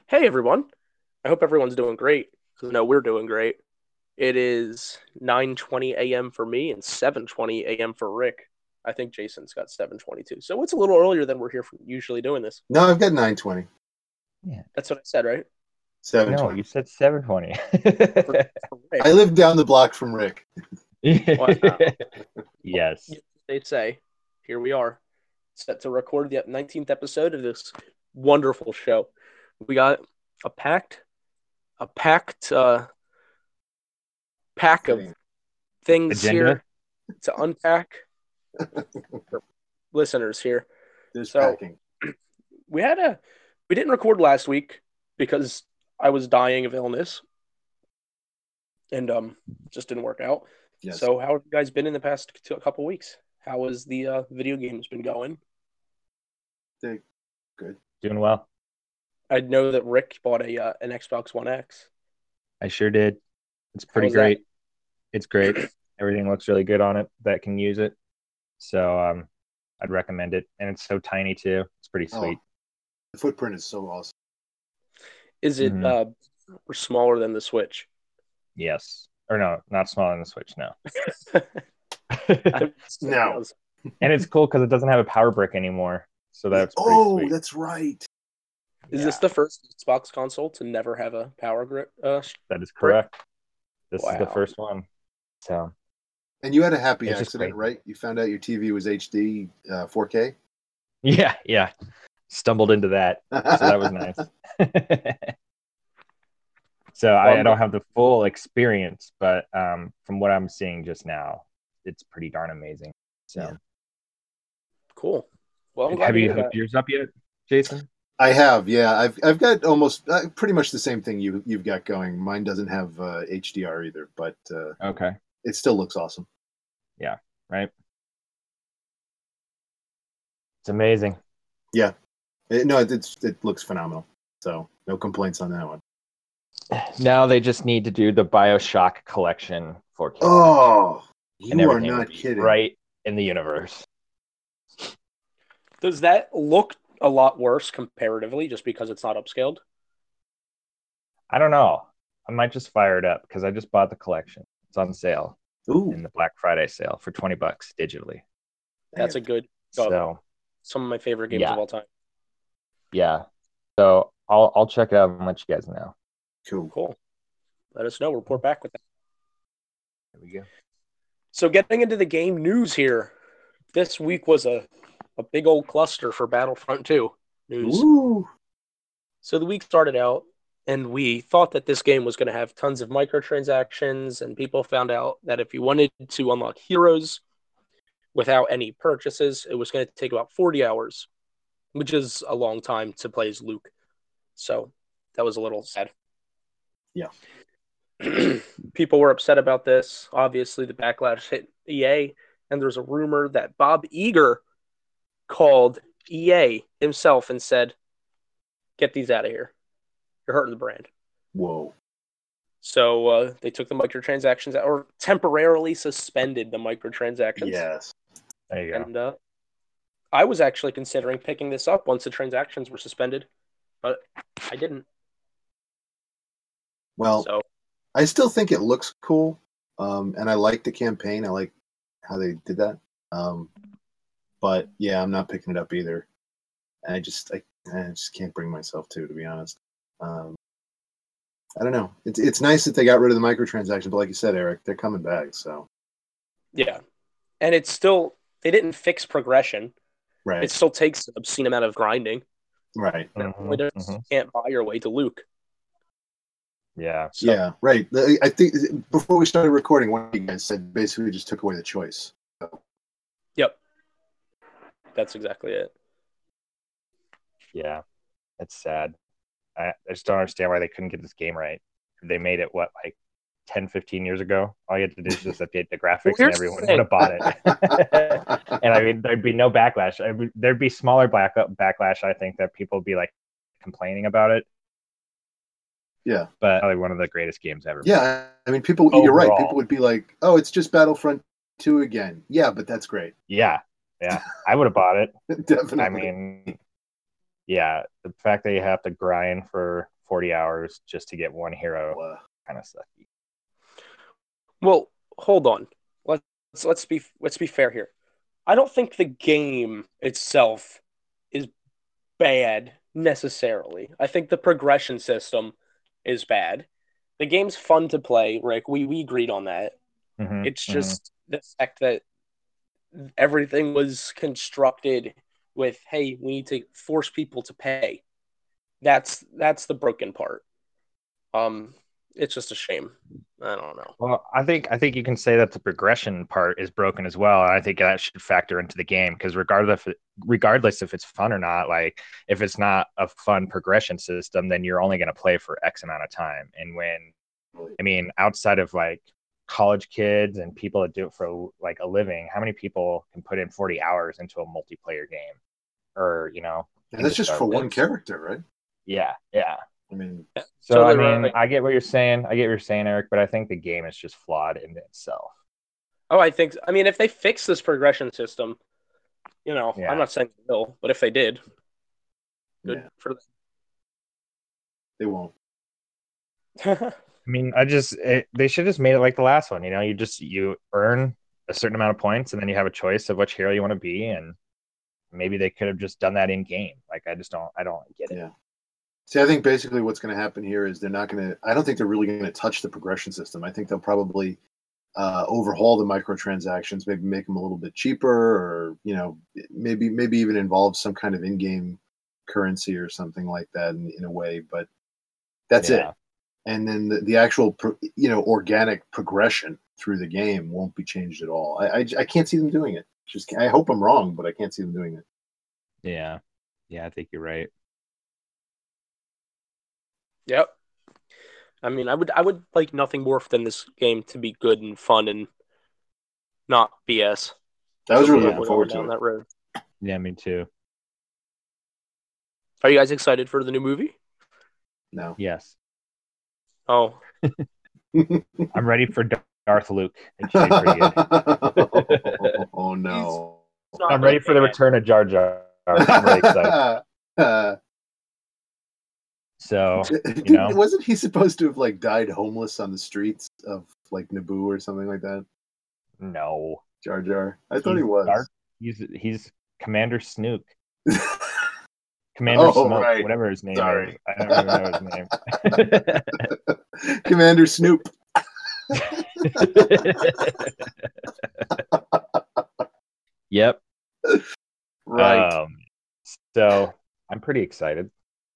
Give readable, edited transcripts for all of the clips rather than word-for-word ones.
Hey everyone. I hope everyone's doing great. Because no, we're doing great. It is 9:20 a.m. for me and 7:20 a.m. for Rick. I think Jason's got 7:22. So it's a little earlier than we're here for usually doing this. No, I've got 9:20, Yeah. That's what I said, right? No, 7:20. you said 720. For I Rick. live down the block from Rick. Wow. Yes. They say, here we are, set to record the 19th episode of this wonderful show. We got a packed a packed pack of Fitting. things Agenda? here to unpack for listeners here. There's So packing. we didn't record last week because I was dying of illness and just didn't work out. Yes. So how have you guys been in the past couple weeks? How has the video games been going? They're good. Doing well. I know that Rick bought a an Xbox One X. I sure did. It's How pretty was that? great. It's great. Everything looks really good on it that can use it. So I'd recommend it. And it's so tiny too. It's pretty Oh, sweet. the footprint is so awesome. Is it Hmm. smaller than the Switch? Yes. Or no, not smaller than the Switch, no. I'm No. And it's cool because it doesn't have a power brick anymore. So that's pretty Oh, sweet. that's right. Is Yeah, this the first Xbox console to never have a power grip that is brick? correct. This is the Wow. first one. So And you had a happy it's just accident, great. right? You found out your TV was HD 4K. Yeah. Stumbled into that. So that was nice. So Well, I don't have the full experience, but from what I'm seeing just now, it's pretty darn amazing. So Yeah. cool. Well, I'm glad have to you hear that. hooked yours up yet, Jason? I have, yeah. I've got almost pretty much the same thing you've got going. Mine doesn't have HDR either, but Okay. it still looks awesome. Yeah. Right. It's amazing. Yeah. It looks phenomenal. So no complaints on that one. Now they just need to do the BioShock collection for kids, Oh, and you are everything will not be kidding. right in the universe. Does that look a lot worse comparatively just because it's not upscaled? I don't know. I might just fire it up because I just bought the collection. It's on sale Ooh, in the Black Friday sale for $20 digitally. That's man. a good So some of my favorite games of yeah, all time. yeah. So I'll check it out and let you guys know. Cool. Cool. Let us know. Report back with that. There we go. So getting into the game news here. This week was a big old cluster for Battlefront 2 news. Ooh. So the week started out, and we thought that this game was going to have tons of microtransactions, and people found out that if you wanted to unlock heroes without any purchases, it was going to take about 40 hours, which is a long time to play as Luke. So that was a little sad. Yeah. People were upset about this. Obviously, the backlash hit EA, and there's a rumor that Bob Eager called EA himself and said, "Get these out of here. You're hurting the brand." Whoa. So they took the microtransactions out, or temporarily suspended the microtransactions. Yes. There you go. And I was actually considering picking this up once the transactions were suspended, but I didn't. Well, So I still think it looks cool, and I like the campaign. I like how they did that. But yeah, I'm not picking it up either. And I just can't bring myself to be honest. I don't know. It's nice that they got rid of the microtransactions, but like you said, Eric, they're coming back. So yeah, and it's still they didn't fix progression. right, It still takes an obscene amount of grinding. right, And Mhm, you mhm. can't buy your way to Luke. Yeah. So yeah, right. I think before we started recording, one of you guys said basically just took away the choice. So, yep, that's exactly it. Yeah. It's sad. I just don't understand why they couldn't get this game right. They made it, what, like 10, 15 years ago? All you had to do is just update the Well, graphics and here's the everyone would thing. have bought it. And I mean, there'd be no backlash. There'd be smaller backlash, I think, that people would be like complaining about it. yeah, But probably one of the greatest games ever. yeah. I mean, people. You're right. Overall. People would be like, "Oh, it's just Battlefront 2 again." Yeah, but that's great. Yeah. I would have bought it. Definitely. I mean, yeah, the fact that you have to grind for 40 hours just to get one hero kind of sucky. Well, hold on. Let's be fair here. I don't think the game itself is bad necessarily. I think the progression system is bad. The game's fun to play, Rick. We agreed on that. It's just the fact that everything was constructed with, hey, we need to force people to pay. That's the broken part. It's just a shame. I don't know. Well, I think you can say that the progression part is broken as well. And I think that should factor into the game because regardless if it's fun or not, like if it's not a fun progression system, then you're only going to play for X amount of time. And outside of like college kids and people that do it for like a living, how many people can put in 40 hours into a multiplayer game? Or, and that's just for one character, right? Yeah. I mean, so totally right. I get what you're saying. Eric, but I think the game is just flawed in itself. Oh, if they fix this progression system, I'm not saying they will, but if they did, good for them. They won't. They should just made it like the last one. You earn a certain amount of points, and then you have a choice of which hero you want to be, and maybe they could have just done that in game. Like I don't get it. Yeah. See, I think basically what's going to happen here is I don't think they're really going to touch the progression system. I think they'll probably overhaul the microtransactions, maybe make them a little bit cheaper, or maybe even involve some kind of in-game currency or something like that in a way. But that's it. And then the actual organic progression through the game won't be changed at all. I can't see them doing it. I hope I'm wrong, but I can't see them doing it. Yeah, I think you're right. Yep. I would like nothing more than this game to be good and fun and not BS. I was really looking forward to that road. Yeah, me too. Are you guys excited for the new movie? No. Yes. Oh. I'm ready for Darth Luke. It should be pretty good. Oh no. I'm ready for the return of Jar Jar. I'm really excited. So, wasn't he supposed to have like died homeless on the streets of like Naboo or something like that? No, Jar Jar. I thought he was. He's Commander Snook. Commander Snook, right. Whatever his name is. I don't even know his name. Commander Snoop. Yep. Right. So I'm pretty excited.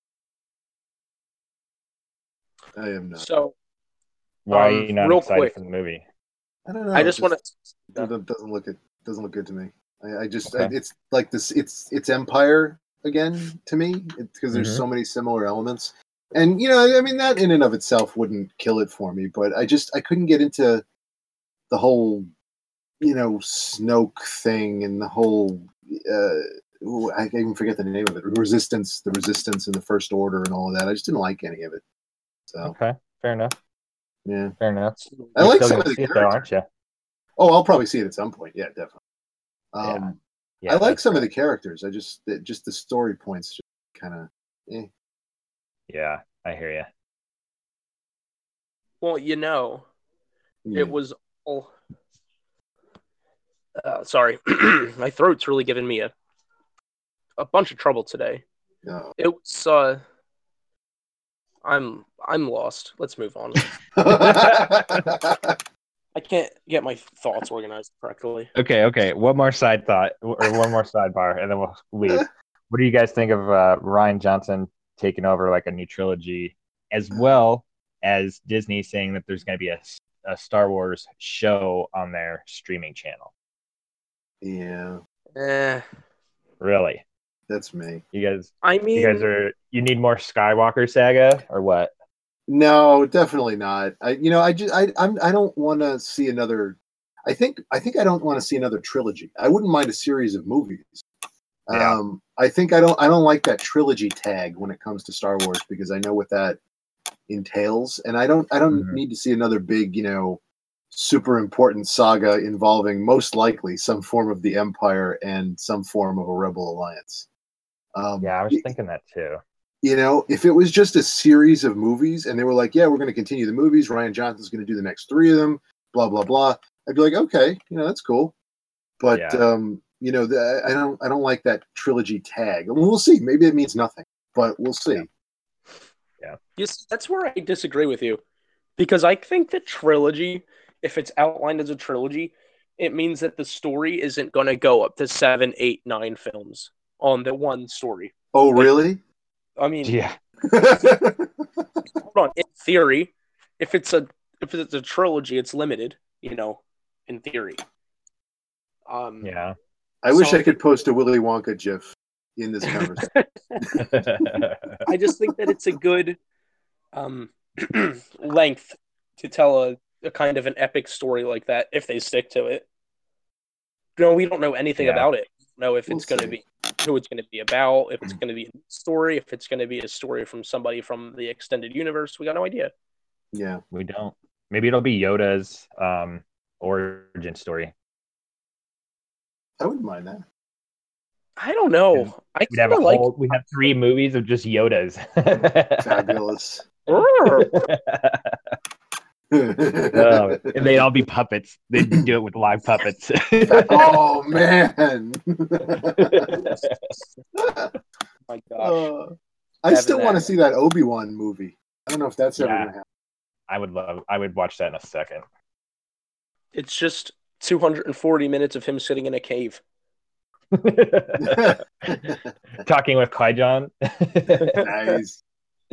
I am not. So, why are you not excited for the movie? I don't know. I just want to. It doesn't look good to me. It's like this. It's Empire again to me because there's so many similar elements, and that in and of itself wouldn't kill it for me. But I couldn't get into the whole Snoke thing and the whole. I even forget the name of it. The resistance and the First Order and all of that. I just didn't like any of it. So. Okay, fair enough. Yeah, fair enough. I like some of the characters, though, aren't you? Oh, I'll probably see it at some point. Yeah, definitely. I like some of the characters. Just the story points, just kind of. Yeah, I hear you. Well, it was all. Sorry, my throat's really giving me a bunch of trouble today. No. It was. I'm lost. Let's move on. I can't get my thoughts organized correctly. Okay. One more side thought or one more sidebar, and then we'll leave. What do you guys think of Rian Johnson taking over like a new trilogy, as well as Disney saying that there's going to be a Star Wars show on their streaming channel? Yeah. Really? That's me. You guys. You need more Skywalker saga or what? No, definitely not. I don't want to see another. I think I don't want to see another trilogy. I wouldn't mind a series of movies. Yeah. I think I don't like that trilogy tag when it comes to Star Wars because I know what that entails, and I don't need to see another big, super important saga involving most likely some form of the Empire and some form of a Rebel Alliance. Yeah, I was thinking that too. You know, if it was just a series of movies and they were like, yeah, we're going to continue the movies, Ryan Johnson's going to do the next 3 of them, blah blah blah, I'd be like, okay, you know, that's cool. But Yeah. you know, I don't like that trilogy tag. I mean, we'll see. Maybe it means nothing, but we'll see. Yeah. Yes, that's where I disagree with you. Because I think the trilogy, if it's outlined as a trilogy, it means that the story isn't going to go up to 7, 8, 9 films on the one story. Oh, Like, really? I mean, Yeah. hold on. In theory, if it's a trilogy, it's limited. You know, in theory. Yeah. I wish I could post a Willy Wonka GIF in this conversation. I just think that it's a good length to tell a kind of an epic story like that if they stick to it. No, we don't know anything Yeah. about it. We don't know if We'll it's going to see. be who it's going to be about, if it's going to be a story, if it's going to be a story from somebody from the extended universe. We got no idea. Yeah. We don't. Maybe it'll be Yoda's origin story. I wouldn't mind that. I don't know. I We'd have kind of like. we have 3 movies of just Yodas. Fabulous. And they'd all be puppets. They'd do it with live puppets. Oh man. My gosh. I still want to see that Obi-Wan movie. I don't know if that's ever gonna happen. I would watch that in a second. It's just 240 minutes of him sitting in a cave. Talking with Qui-Gon. Nice.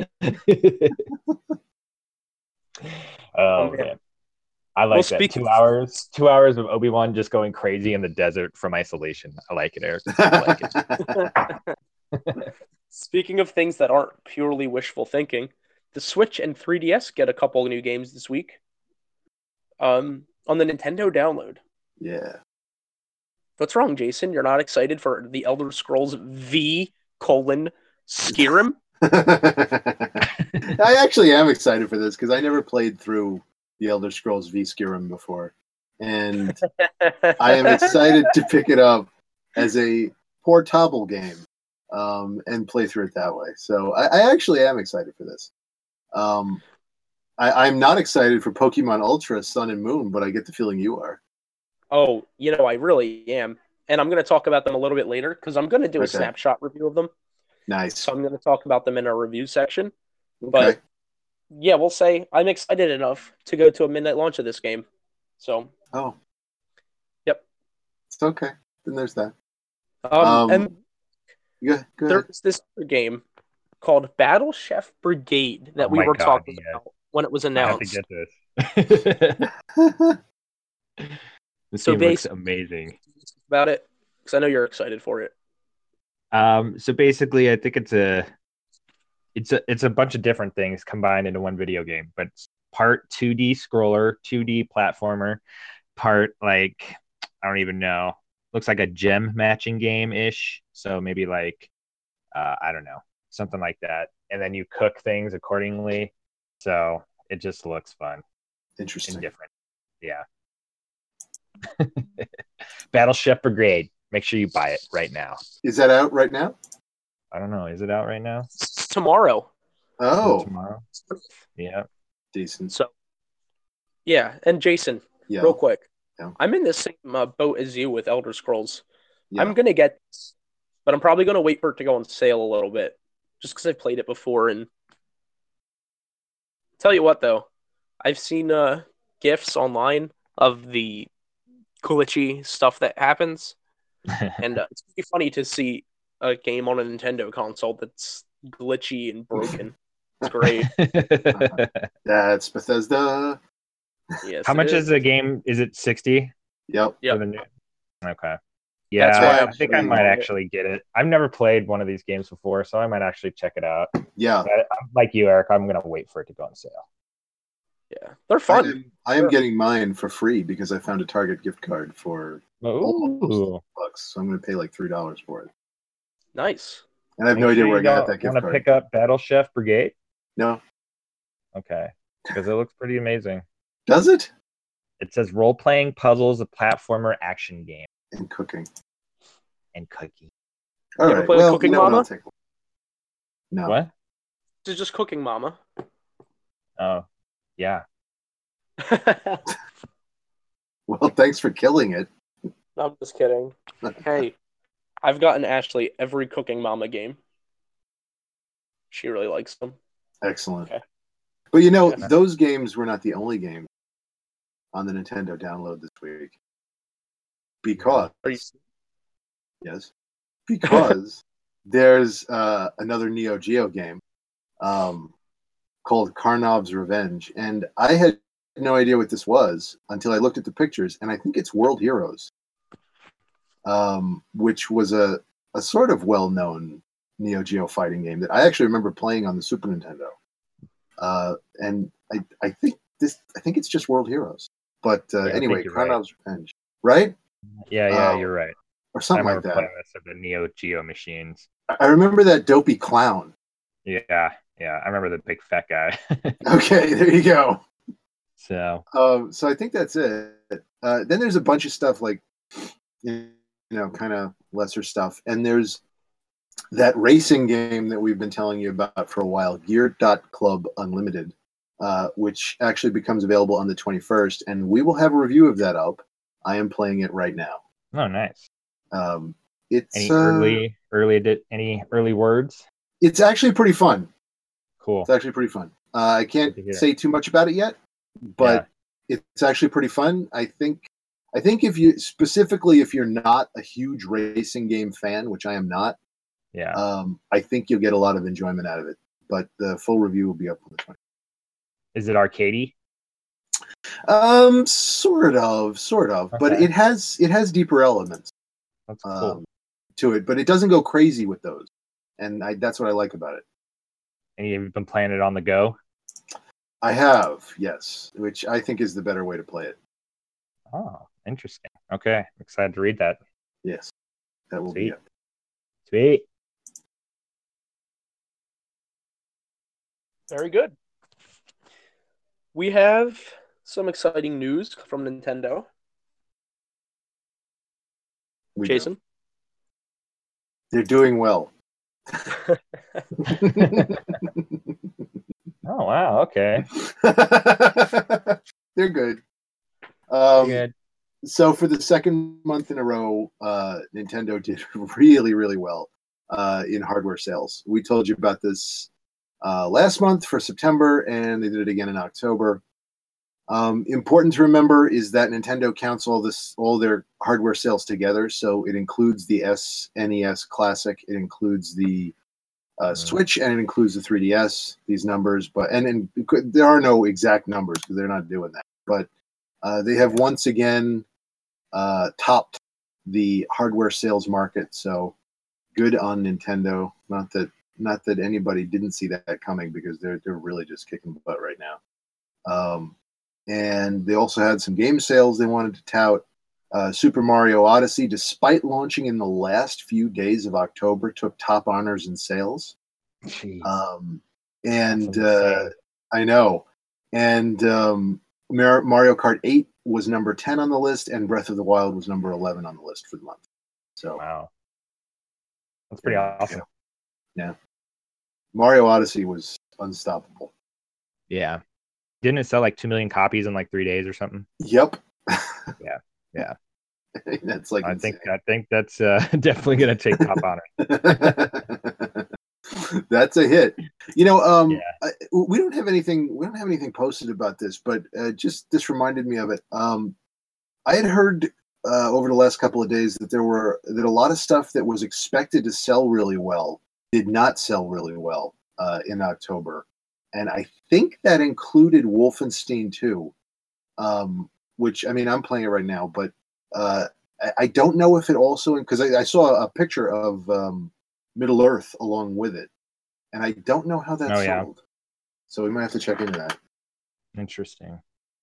Oh man. I like that. 2 hours of Obi-Wan just going crazy in the desert from isolation. I like it, Eric. I like it. Speaking of things that aren't purely wishful thinking, the Switch and 3DS get a couple of new games this week. On the Nintendo download. Yeah. What's wrong, Jason? You're not excited for the Elder Scrolls V: Skyrim? I actually am excited for this because I never played through the Elder Scrolls V Skyrim before. And I am excited to pick it up as a portable game and play through it that way. So I actually am excited for this. I'm not excited for Pokemon Ultra Sun and Moon, but I get the feeling you are. Oh, you know, I really am. And I'm going to talk about them a little bit later because I'm going to do a snapshot review of them. Nice. So I'm going to talk about them in our review section. Okay. But yeah, we'll say I'm excited enough to go to a midnight launch of this game. So. Oh. Yep. It's okay. Then there's that. And yeah, there's this game called Battle Chef Brigade that we were talking about when it was announced. I have to get this. This game looks amazing. About it, because I know you're excited for it. So basically, I think it's a bunch of different things combined into one video game, but it's part 2D scroller, 2D platformer, part like I don't even know. Looks like a gem matching game ish. So maybe like I don't know, something like that. And then you cook things accordingly. So it just looks fun. Interesting. And different. Yeah. Battle Chef Brigade. Make sure you buy it right now. Is that out right now? I don't know. Is it out right now? Tomorrow. Oh. Tomorrow? Yeah. Decent. So, yeah. And Jason, real quick. Yeah. I'm in the same boat as you with Elder Scrolls. Yeah. I'm going to get this, but I'm probably going to wait for it to go on sale a little bit just because I've played it before. And tell you what, though, I've seen GIFs online of the glitchy stuff that happens. And it's pretty funny to see a game on a Nintendo console that's glitchy and broken. It's great. That's Bethesda. Yes. How much is the game? Is it 60? Yep. Okay. Yeah, That's why I think I might actually get it. I've never played one of these games before, so I might actually check it out. Yeah. Like you, Eric, I'm going to wait for it to go on sale. Yeah, they're fun. I am getting mine for free because I found a Target gift card for $100. So I'm going to pay like $3 for it. Nice. And I have no idea where I got that gift card. Want to pick up Battle Chef Brigade? No. Okay, because it looks pretty amazing. Does it? It says role-playing puzzles, a platformer action game. And cooking. And cooking. All You ever right. play Well, you Cooking know what? I'll Mama? take one. No. What? This is just Cooking Mama. Oh, yeah. Well, thanks for killing it. I'm just kidding. Hey, I've gotten Ashley every Cooking Mama game. She really likes them. Excellent. Okay. But you know, Yeah. those games were not the only games on the Nintendo download this week. Because, Are you? yes, because there's another Neo Geo game called Karnov's Revenge. And I had no idea what this was until I looked at the pictures, and I think it's World Heroes, which was a sort of well-known Neo Geo fighting game that I actually remember playing on the Super Nintendo. And I think it's just World Heroes. But Yeah, I anyway, think you're right. Karnov's Revenge, right? Yeah, you're right. Or I something like remember that. playing this at the Neo Geo machines. I remember that dopey clown. Yeah. I remember the big fat guy. Okay, there you go. So So I think that's it. Then there's a bunch of stuff like, kind of lesser stuff. And there's that racing game that we've been telling you about for a while, Gear.Club Unlimited, which actually becomes available on the 21st. And we will have a review of that up. I am playing it right now. oh, nice. It's Any early words? It's actually pretty fun. Cool. It's actually pretty fun. I can't Good to hear. say too much about it yet, but it's actually pretty fun. I think if you're not a huge racing game fan, which I am not, I think you'll get a lot of enjoyment out of it. But the full review will be up on the 20th. Is it arcadey? Sort of, Okay. but it has deeper elements. That's cool. To it, but it doesn't go crazy with those, and that's what I like about it. And you've been playing it on the go? I have, yes, which I think is the better way to play it. Oh, interesting. Okay, I'm excited to read that. Yes, that will be it. Sweet. Very good. We have some exciting news from Nintendo. Jason? They're doing well. Oh, wow. Okay. They're good. Good. So for the second month in a row, Nintendo did really, really well in hardware sales. We told you about this last month for September, and they did it again in October. Important to remember is that Nintendo counts all their hardware sales together, so it includes the SNES Classic, it includes the Switch, and it includes the 3DS. These numbers, but and there are no exact numbers because they're not doing that. But they have once again topped the hardware sales market. So good on Nintendo. Not that anybody didn't see that coming, because they're really just kicking butt right now. And they also had some game sales they wanted to tout. Super Mario Odyssey, despite launching in the last few days of October, took top honors in sales. Jeez. And I know. And Mario Kart 8 was number 10 on the list, and Breath of the Wild was number 11 on the list for the month. So wow. That's pretty awesome. Yeah. Mario Odyssey was unstoppable. Yeah. Didn't it sell like 2 million copies in like 3 days or something? Yep. Yeah. That's like I insane. think that's definitely going to take top honor. That's a hit. We don't Yeah. We don't have anything posted about this, but just this reminded me of it. I had heard over the last couple of days that a lot of stuff that was expected to sell really well did not sell really well in October, and I think that included Wolfenstein 2, which, I mean, I'm playing it right now, but I don't know if it also, because I saw a picture of Middle Earth along with it, and I don't know how that sold. Yeah. So we might have to check into that. Interesting.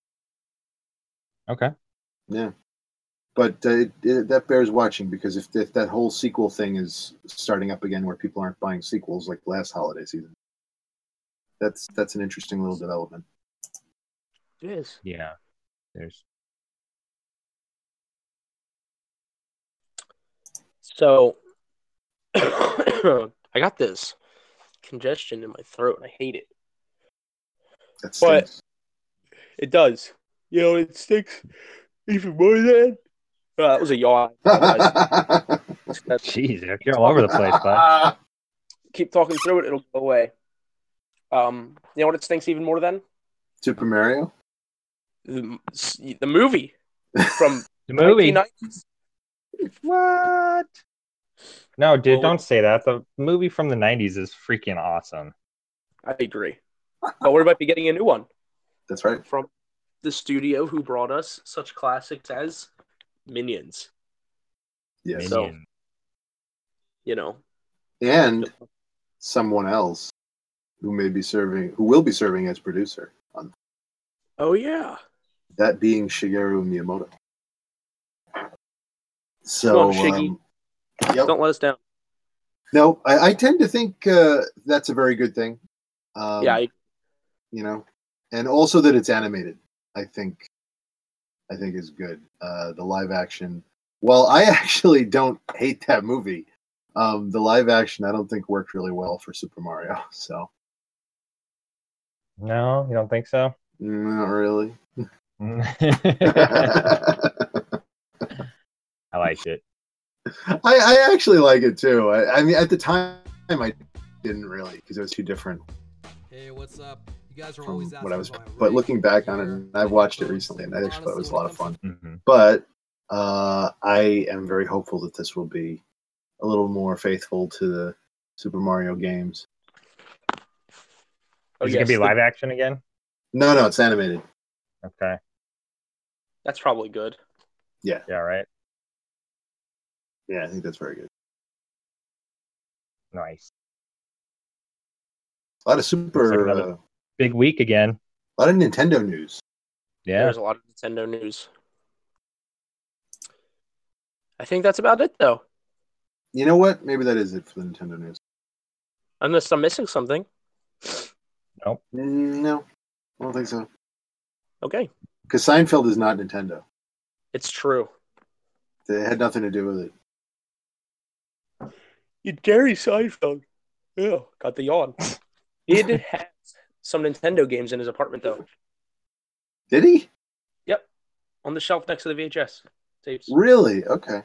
Okay. Yeah. But that bears watching, because if that whole sequel thing is starting up again, where people aren't buying sequels like last holiday season, that's an interesting little development. It is. Yeah. So I got this congestion in my throat. I hate it, That but stinks. it does. It stinks even more than. That was a yawn. I apologize. Jeez, you're all over the place, bud. Keep talking through it; it'll go away. You know what it stinks even more than? Super Mario? The movie from The movie. 1990s. What? No, dude, Well, don't say that. The movie from the 90s is freaking awesome. I agree, but we might be getting a new one That's right. from the studio who brought us such classics as Minions. Yes. So, Minion. And someone else who will be serving as producer on Oh yeah, that being Shigeru Miyamoto. come So, on, Shiggy, yep. don't let us down. No, I tend to think that's a very good thing. Yeah, And also that it's animated. I think is good. The live action. Well, I actually don't hate that movie. The live action I don't think worked really well for Super Mario. So No, you don't think so? not really. I liked it. I actually like it too. I mean, at the time, I didn't really because it was too different Hey, what's up? You guys are from always what I was. asking about But Rick looking back on it, here, and I've watched it recently, and I actually thought it was a lot of fun. Mhm. But I am very hopeful that this will be a little more faithful to the Super Mario games. Oh, Is it gonna be live action again? No, it's animated. Okay. That's probably good. Yeah, Right. I think that's very good. Nice. A lot of Looks like another big week again. a lot of Nintendo news. Yeah. There's a lot of Nintendo news. I think that's about it, though. You know what? Maybe that is it for the Nintendo news. Unless I'm missing something. Nope. No, I don't think so. Okay, Because Seinfeld is not Nintendo. it's true. It had nothing to do with it. Jerry Seinfeld. Yeah, got the yawn. He did have some Nintendo games in his apartment, though. Did he? Yep, on the shelf next to the VHS tapes. Really? Okay.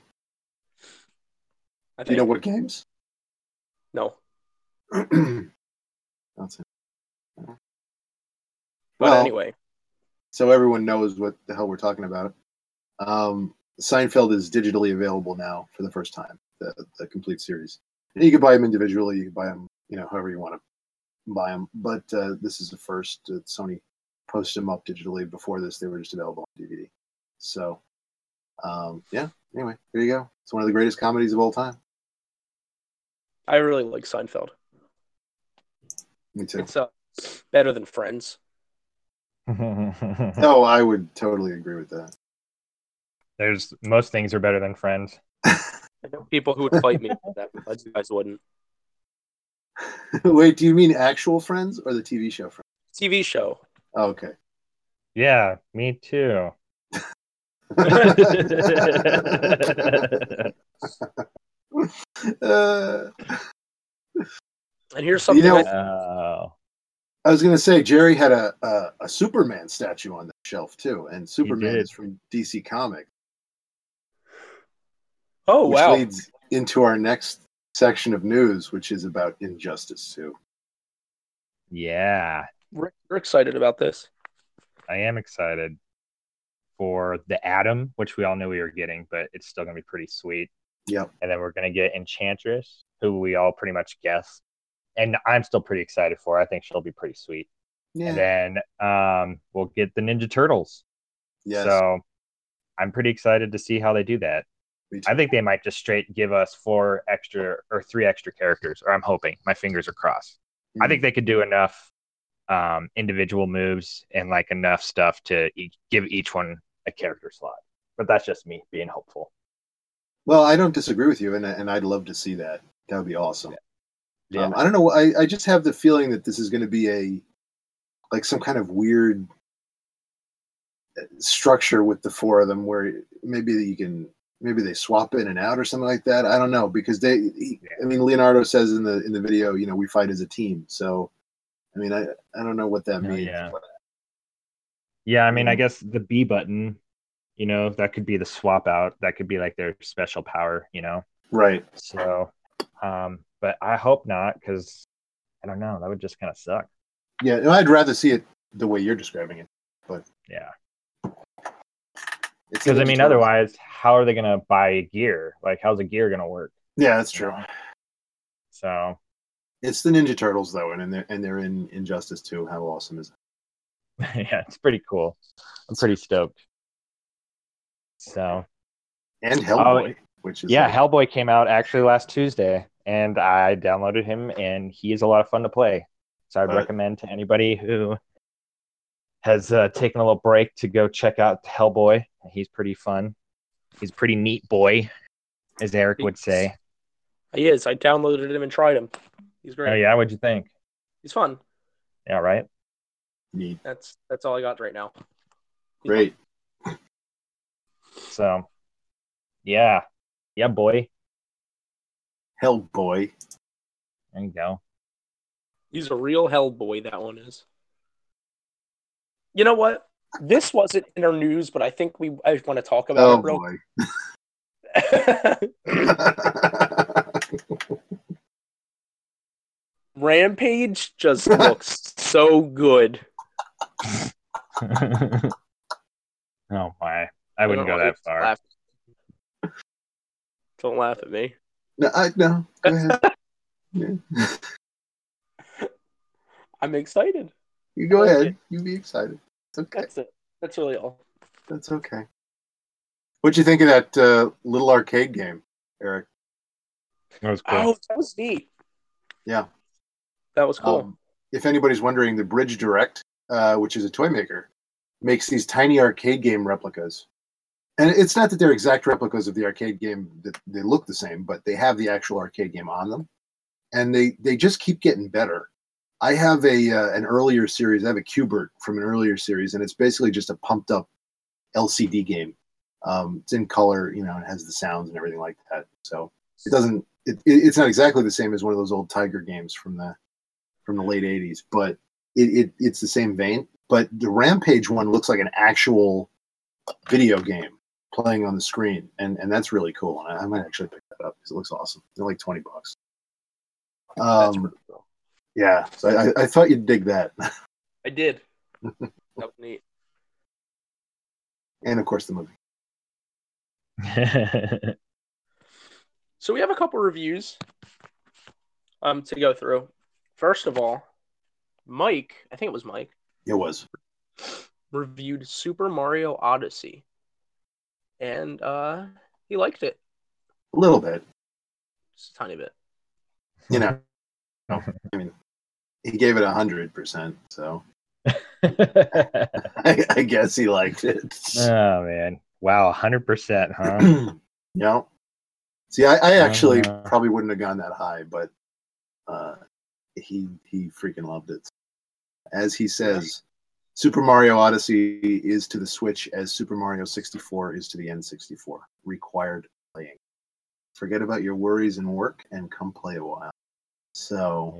I Do you know think. what games? No, That's it. but Well, anyway, so everyone knows what the hell we're talking about. Seinfeld is digitally available now for the first time, the complete series. And you can buy them individually. You can buy them, however you want to buy them. But this is the first Sony posted them up digitally. Before this, they were just available on DVD. So, Anyway, here you go. It's one of the greatest comedies of all time. I really like Seinfeld. Me too. It's better than Friends. Oh, I would totally agree with that. There's most things are better than Friends. I know people who would fight me about that, but you guys wouldn't. Wait, do you mean actual Friends or the TV show Friends? TV show. Oh, okay. Yeah, me too. And here's something I was going to say, Jerry had a Superman statue on the shelf too, and Superman is from DC Comics. Oh, which wow. leads into our next section of news, which is about Injustice 2. Yeah. We're excited about this. I am excited for the Atom, which we all knew we were getting, but it's still going to be pretty sweet. Yep. And then we're going to get Enchantress, who we all pretty much guessed. And I'm still pretty excited for. I think she'll be pretty sweet. Yeah. And then we'll get the Ninja Turtles. Yes. So I'm pretty excited to see how they do that. I think they might just straight give us 3 extra characters, or I'm hoping. My fingers are crossed. I think they could do enough individual moves and like enough stuff to give each one a character slot. But that's just me being hopeful. Well, I don't disagree with you, and I'd love to see that. That would be awesome. Yeah. I don't know. I just have the feeling that this is going to be some kind of weird structure with the 4 of them, where maybe you can maybe they swap in and out or something like that. I don't know because Leonardo says in the video, we fight as a team. So, I mean, I don't know what that means. Yeah. But, Yeah, I mean, I guess the B button, that could be the swap out. That could be like their special power, Right. So, but I hope not, because I don't know. That would just kind of suck. Yeah, I'd rather see it the way you're describing it. But yeah, because I mean, otherwise, how are they going to buy gear? Like, how's the gear going to work? Yeah, that's true. So it's the Ninja Turtles though, and they're in Injustice 2. How awesome is that? Yeah, it's pretty cool. I'm pretty stoked. So and Hellboy, which is Hellboy came out actually last Tuesday, and I downloaded him, and he is a lot of fun to play. So I'd recommend to anybody who has taken a little break to go check out Hellboy. He's pretty fun. He's a pretty neat boy, as Eric would say. He is. I downloaded him and tried him. He's great. Oh yeah, what'd you think? He's fun. Yeah, right. Neat. That's all I got right now. Great. So, yeah, boy. Hellboy. There you go. He's a real Hellboy. That one is. You know what? This wasn't in our news, but I think I want to talk about it real. Rampage just looks so good. Oh my! I wouldn't go that far. Don't laugh at me. No. Go ahead. Yeah. I'm excited. You go ahead. You be excited. It's okay. That's it. That's really all. That's okay. What'd you think of that little arcade game, Eric? That was cool. Oh, that was neat. Yeah. That was cool. If anybody's wondering, the Bridge Direct, which is a toy maker, makes these tiny arcade game replicas. And it's not that they're exact replicas of the arcade game that they look the same, but they have the actual arcade game on them. And they just keep getting better. I have an earlier series. I have a Q*bert from an earlier series, and it's basically just a pumped up LCD game. It's in color, it has the sounds and everything like that. So it's not exactly the same as one of those old Tiger games from the late 80s, but it's the same vein. But the Rampage one looks like an actual video game playing on the screen, and that's really cool. And I might actually pick that up because it looks awesome. They're like $20. That's pretty cool. Yeah, so I thought you'd dig that. I did. That was neat. And of course the movie. So we have a couple reviews to go through. First of all, Mike, I think it was Mike. It was. Reviewed Super Mario Odyssey. And he liked it. A little bit. Just a tiny bit. I mean, he gave it 100%, so I guess he liked it. Oh man. Wow, 100%, huh? Yeah. See, I actually probably wouldn't have gone that high, but he freaking loved it. As he says, Super Mario Odyssey is to the Switch as Super Mario 64 is to the N64. Required playing. Forget about your worries and work and come play a while. So,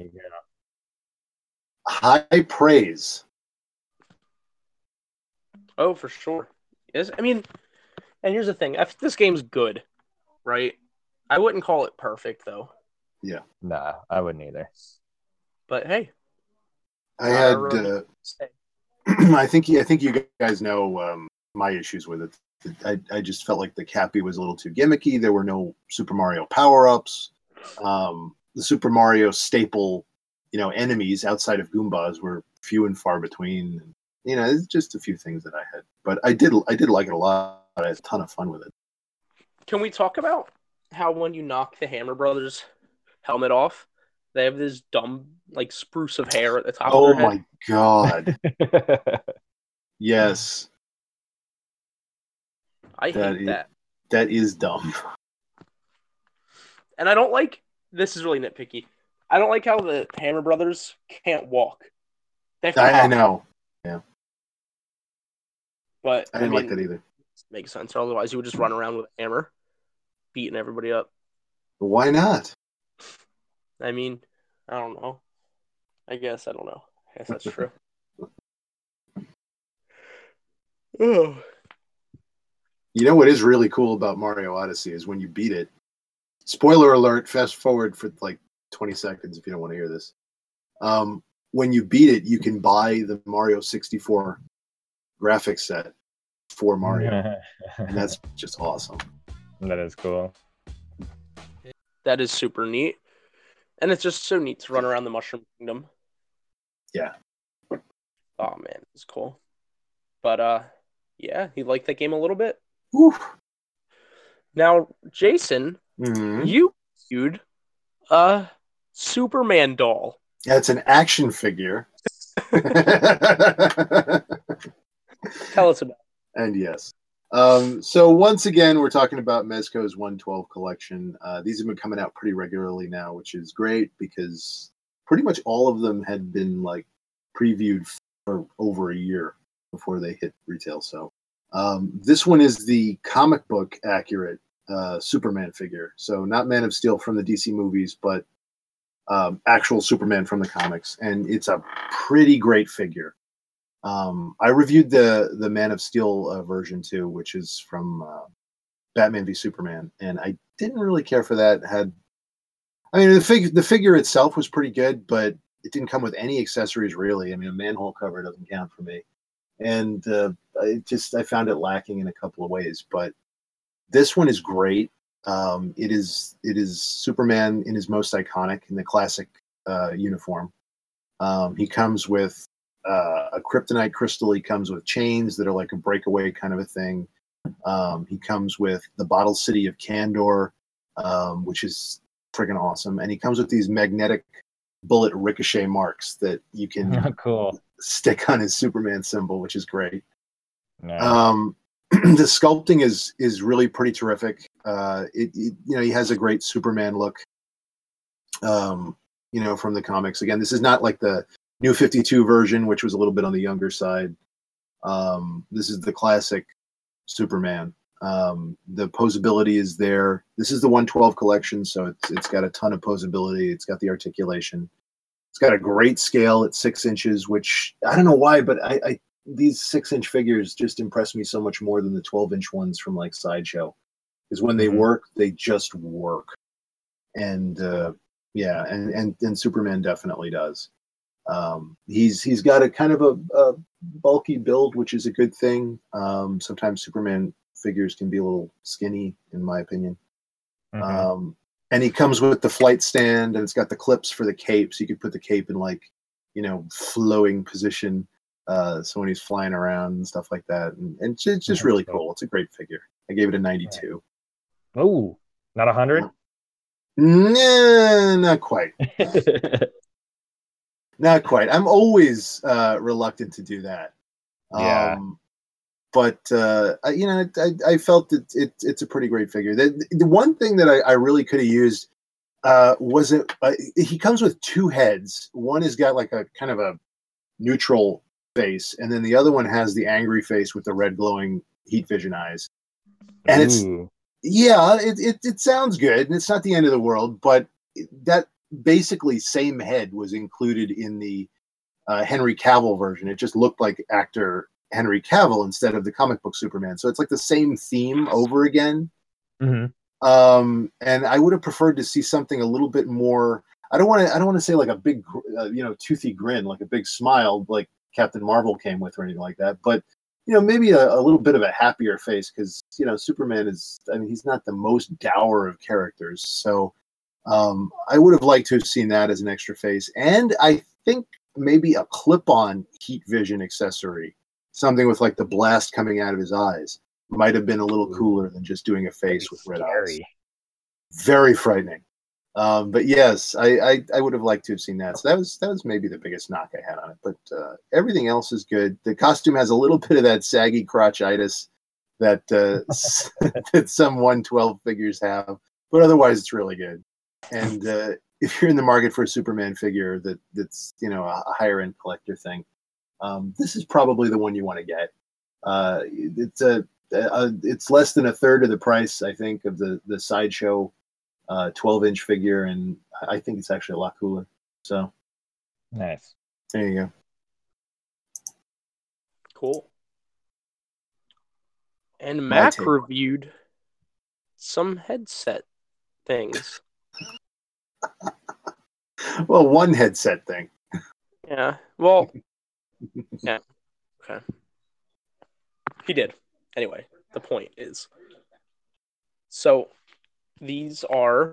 high praise. Oh, for sure. Yes, I mean, and here's the thing. This game's good, right? I wouldn't call it perfect, though. Yeah. Nah, I wouldn't either. But hey. I had... I think you guys know my issues with it. I just felt like the Cappy was a little too gimmicky. There were no Super Mario power-ups. The Super Mario staple, enemies outside of Goombas were few and far between. It's just a few things that I had, but I did like it a lot. I had a ton of fun with it. Can we talk about how when you knock the Hammer Brothers helmet off, they have this dumb spruce of hair at the top of their head? Oh my god! Yes, I hate that. That is dumb. And I don't like. This is really nitpicky. I don't like how the Hammer Brothers can't walk. I know. Yeah. But I didn't like that either. Makes sense. Otherwise, you would just run around with a hammer. beating everybody up. Why not? I mean, I don't know. I guess I don't know. I guess that's true. Oh. You know what is really cool about Mario Odyssey is when you beat it. Spoiler alert, fast forward for like 20 seconds if you don't want to hear this. When you beat it, you can buy the Mario 64 graphics set for Mario. And that's just awesome. That is cool. That is super neat. And it's just so neat to run around the Mushroom Kingdom. Yeah. Oh, man, it's cool. But, yeah, he liked that game a little bit. Oof. Now, Jason, Mm-hmm. you reviewed a Superman doll. That's an action figure. Tell us about it. And yes. So once again, we're talking about Mezco's 112 collection. These have been coming out pretty regularly now, which is great because pretty much all of them had been like previewed for over a year before they hit retail. So this one is the comic book accurate Superman figure. So not Man of Steel from the DC movies, but actual Superman from the comics. And it's a pretty great figure. I reviewed the Man of Steel version too, which is from Batman v Superman, and I didn't really care for that. The figure itself was pretty good, but it didn't come with any accessories really. I mean, a manhole cover doesn't count for me, and I found it lacking in a couple of ways. But this one is great. It is Superman in his most iconic, in the classic uniform. He comes with a kryptonite crystal. He comes with chains that are like a breakaway kind of a thing. He comes with the bottle city of Kandor, which is freaking awesome. And he comes with these magnetic bullet ricochet marks that you can Cool. stick on his Superman symbol, which is great. Nice. The sculpting is really pretty terrific. He has a great Superman look. From the comics. Again, this is not like the New 52 version, which was a little bit on the younger side. This is the classic Superman. The posability is there. This is the 112 collection, so it's got a ton of posability. It's got the articulation. It's got a great scale at 6 inches, which I don't know why, but I these 6-inch figures just impress me so much more than the 12-inch ones from like Sideshow. Because when they work, they just work. And and Superman definitely does. He's got a kind of a bulky build, which is a good thing. Sometimes Superman figures can be a little skinny, in my opinion. And he comes with the flight stand, and it's got the clips for the cape, so you could put the cape in flowing position. So when he's flying around and stuff like that, and it's just really cool. It's a great figure. I gave it a 92. Oh, not 100? Nah, not quite. Not quite. I'm always reluctant to do that. Yeah. But I felt that it's a pretty great figure. The one thing that I really could have used was he comes with 2 heads. One has got like a kind of a neutral face, and then the other one has the angry face with the red glowing heat vision eyes. And it sounds good, and it's not the end of the world, but that basically same head was included in the Henry Cavill version. It just looked like actor Henry Cavill instead of the comic book Superman. So it's like the same theme over again. And I would have preferred to see something a little bit more. I don't want to say like a big, toothy grin, like a big smile, like Captain Marvel came with or anything like that. But maybe a little bit of a happier face, because Superman he's not the most dour of characters. So I would have liked to have seen that as an extra face, and I think maybe a clip-on heat vision accessory, something with like the blast coming out of his eyes, might have been a little cooler than just doing a face with red eyes. Very frightening. But yes, I would have liked to have seen that. So that was maybe the biggest knock I had on it. But everything else is good. The costume has a little bit of that saggy crotchitis that that some 112 figures have, but otherwise it's really good. And if you're in the market for a Superman figure that's a higher end collector thing, this is probably the one you want to get. It's less than a third of the price, I think, of the Sideshow 12-inch figure, and I think it's actually a lot cooler. So Nice. there you go. Cool. And Mac take. reviewed some headset things. Well, one headset thing. Yeah. Well, yeah. Okay. He did. Anyway, the point is. So, these are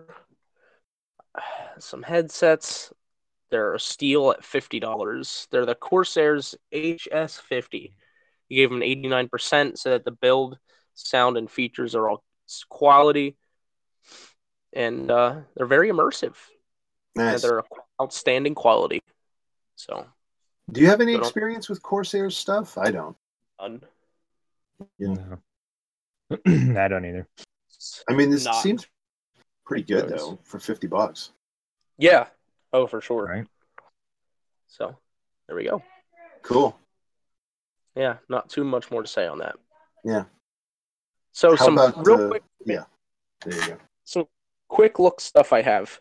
some headsets. They're steel at $50. They're the Corsair's HS50. You gave them 89% so that the build, sound, and features are all quality. And they're very immersive. Nice. And they're outstanding quality. So, do you have any experience with Corsair's stuff? I don't. None. Yeah. No. I don't either. I mean, this seems pretty good though for $50. Yeah. Oh, for sure. Right. So, there we go. Cool. Yeah, not too much more to say on that. Yeah. So How some about, real quick. Yeah. There you go. Some quick look stuff I have.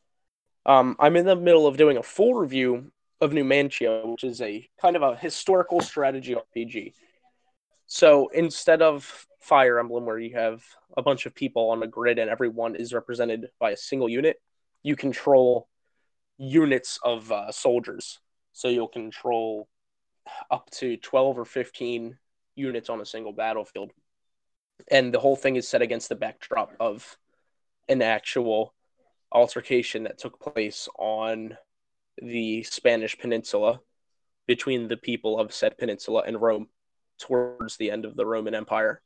I'm in the middle of doing a full review of Numantia, which is a kind of a historical strategy RPG. So instead of Fire Emblem, where you have a bunch of people on a grid and everyone is represented by a single unit, you control units of soldiers. So you'll control up to 12 or 15 units on a single battlefield. And the whole thing is set against the backdrop of an actual altercation that took place on the Spanish peninsula between the people of said peninsula and Rome towards the end of the Roman Empire.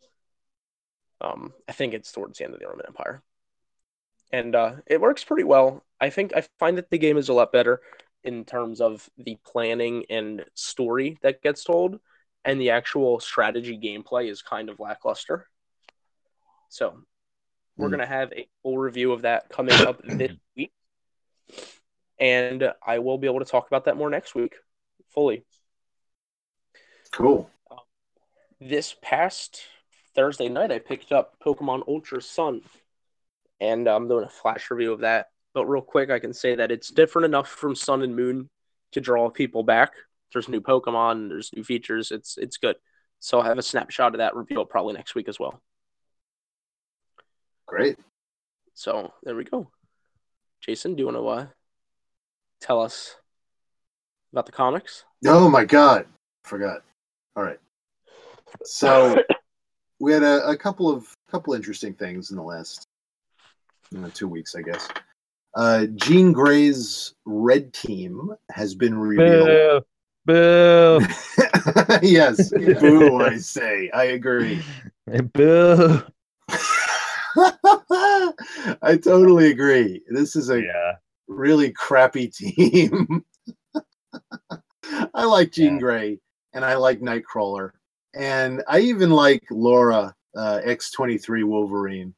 I think it's towards the end of the Roman Empire. And it works pretty well. I find that the game is a lot better in terms of the planning and story that gets told, and the actual strategy gameplay is kind of lackluster. So we're going to have a full review of that coming up this week. And I will be able to talk about that more next week, fully. Cool. This past Thursday night, I picked up Pokemon Ultra Sun. And I'm doing a flash review of that. But real quick, I can say that it's different enough from Sun and Moon to draw people back. There's new Pokemon, there's new features. It's good. So I'll have a snapshot of that review probably next week as well. Great. So there we go. Jason, do you want to tell us about the comics? Oh my God. Forgot. All right. So we had a couple interesting things in the last 2 weeks, I guess. Jean Grey's Red Team has been revealed. Boo! Yes, boo, I say. I agree. Boo! I totally agree. This is a really crappy team. I like Jean Grey, and I like Nightcrawler, and I even like Laura, X-23 Wolverine.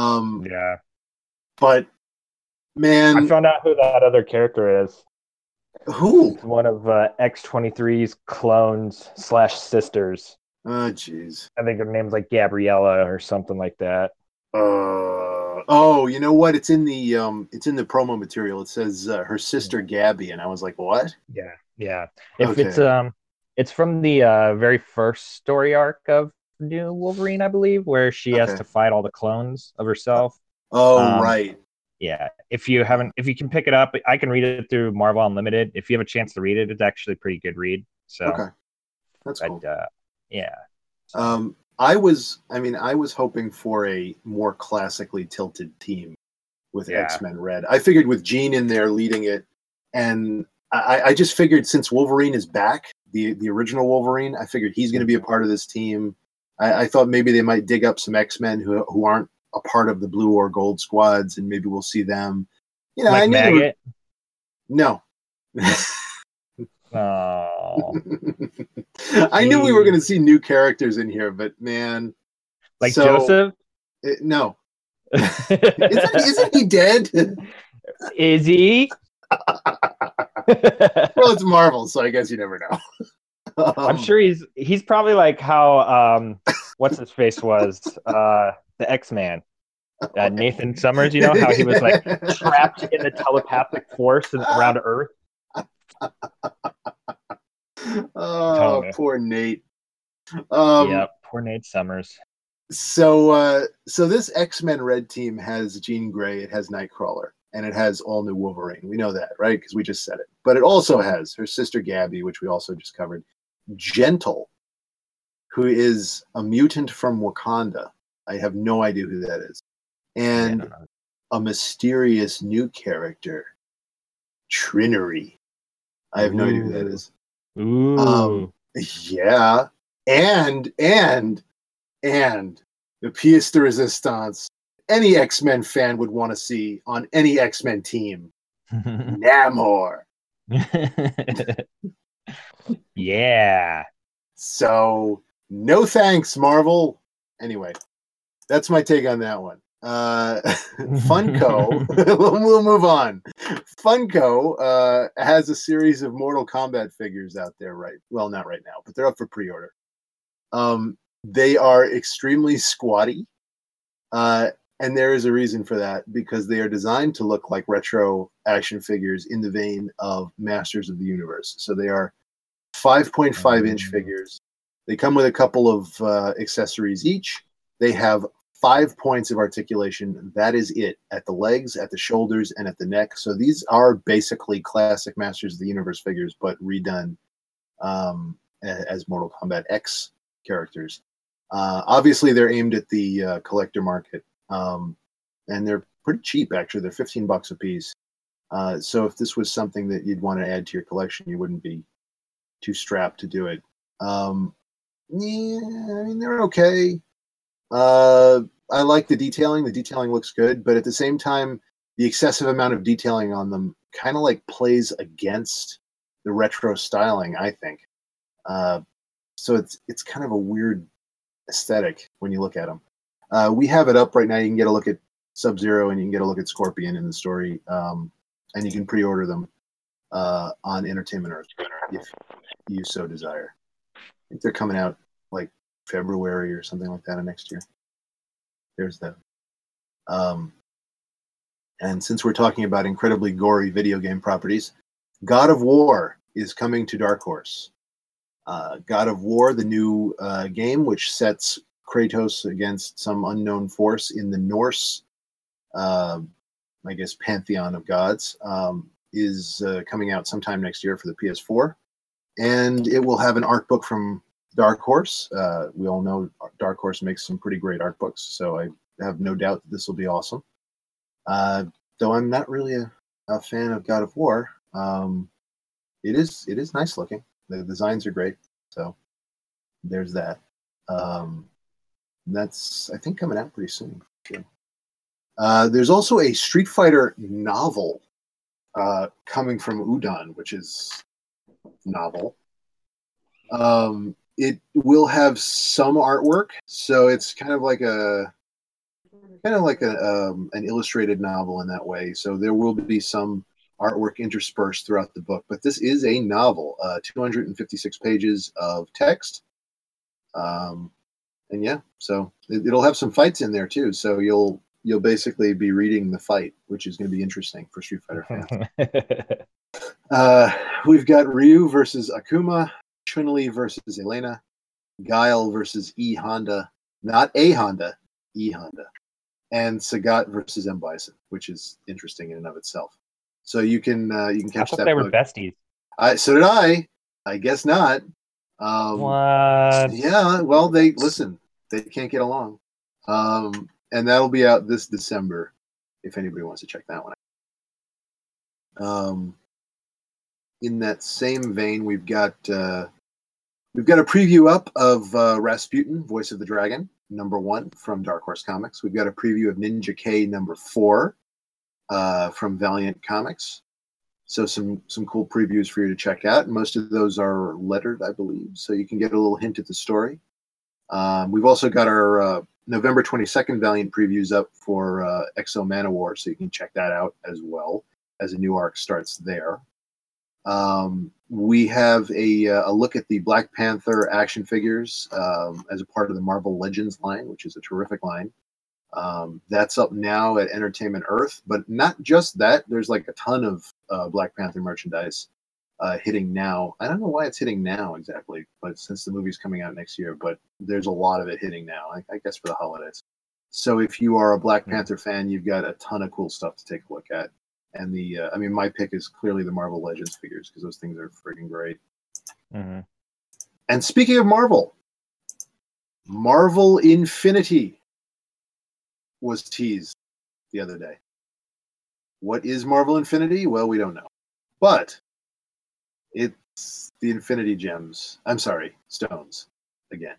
But man, I found out who that other character is. Who? It's one of X-23's clones / sisters. Oh, jeez. I think her name's like Gabriella or something like that. Oh, you know what? It's in the promo material. It says her sister Gabby, and I was like, what? Yeah. It's from the very first story arc of New Wolverine, I believe, where she has to fight all the clones of herself. Right. Yeah. If you can pick it up, I can read it through Marvel Unlimited. If you have a chance to read it, it's actually a pretty good read. So that's cool. I was hoping for a more classically tilted team with X-Men Red. I figured with Jean in there leading it, and I just figured since Wolverine is back, the original Wolverine, I figured he's going to be a part of this team. I thought maybe they might dig up some X-Men who aren't a part of the blue or gold squads, and maybe we'll see them. You know, like Maggot? No. Oh. I knew we were going to see new characters in here, but man. Like Joseph? No. Isn't he dead? Is he? Well, it's Marvel, so I guess you never know. I'm sure he's probably like how what's his face was the X-Man. Nathan Summers, you know how he was like trapped in the telepathic force around Earth. Oh, poor Nate. Yeah, poor Nate Summers. So this X-Men Red Team has Jean Grey, it has Nightcrawler, and it has all new Wolverine. We know that, right? Because we just said it. But it also has her sister Gabby, which we also just covered. Gentle, who is a mutant from Wakanda. I have no idea who that is. And a mysterious new character, Trinnery. I have no idea who that is. Ooh. Yeah. And the pièce de résistance any X-Men fan would want to see on any X-Men team. Namor. Yeah. So, no thanks, Marvel. Anyway, that's my take on that one. Funko, we'll move on. Funko has a series of Mortal Kombat figures out there, right? Well, not right now, but they're up for pre-order. They are extremely squatty, and there is a reason for that, because they are designed to look like retro action figures in the vein of Masters of the Universe. So they are 5.5-inch figures. They come with a couple of accessories each. They have 5 points of articulation. That is it, at the legs, at the shoulders, and at the neck. So these are basically classic Masters of the Universe figures, but redone as Mortal Kombat X characters. Obviously, they're aimed at the collector market, and they're pretty cheap, actually. They're $15 a piece. So if this was something that you'd want to add to your collection, you wouldn't be too strapped to do it. Yeah, I mean, they're okay. I like the detailing. The detailing looks good, but at the same time, the excessive amount of detailing on them kind of like plays against the retro styling, I think. So it's kind of a weird aesthetic when you look at them. We have it up right now. You can get a look at Sub-Zero and you can get a look at Scorpion in the story, and you can pre-order them on Entertainment Earth if you so desire. I think they're coming out like February or something like that of next year. There's that. And since we're talking about incredibly gory video game properties, God of War is coming to Dark Horse. God of War, the new game, which sets Kratos against some unknown force in the Norse, I guess, pantheon of gods, is coming out sometime next year for the PS4. And it will have an art book from Dark Horse. We all know Dark Horse makes some pretty great art books, so I have no doubt that this will be awesome. Though I'm not really a fan of God of War, it is nice looking. The designs are great, so there's that. That's, I think, coming out pretty soon. Sure. There's also a Street Fighter novel coming from Udon, which is novel. It will have some artwork, so it's kind of like an illustrated novel in that way. So there will be some artwork interspersed throughout the book, but this is a novel, 256 pages of text. And yeah, so it'll have some fights in there too. So you'll basically be reading the fight, which is going to be interesting for Street Fighter fans. We've got Ryu versus Akuma, Chun-Li versus Elena, Guile versus E Honda, not A Honda, E Honda, and Sagat versus M Bison, which is interesting in and of itself. So you can catch that. They were besties. So did I. I guess not. What? Yeah. Well, they can't get along, and that'll be out this December. If anybody wants to check that one out. In that same vein, we've got a preview up of Rasputin, Voice of the Dragon, #1 from Dark Horse Comics. We've got a preview of Ninja K #4 from Valiant Comics. So some cool previews for you to check out. Most of those are lettered, I believe, so you can get a little hint at the story. We've also got our November 22nd Valiant previews up for Exo Manowar, so you can check that out as well as a new arc starts there. We have a look at the Black Panther action figures as a part of the Marvel Legends line, which is a terrific line. That's up now at Entertainment Earth, but not just that. There's like a ton of Black Panther merchandise hitting now. I don't know why it's hitting now exactly, but since the movie's coming out next year, but there's a lot of it hitting now, I guess for the holidays. So if you are a Black Panther fan, you've got a ton of cool stuff to take a look at. And my pick is clearly the Marvel Legends figures because those things are freaking great. Mm-hmm. And speaking of Marvel, Marvel Infinity was teased the other day. What is Marvel Infinity? Well, we don't know. But it's the Infinity Gems. I'm sorry, Stones again.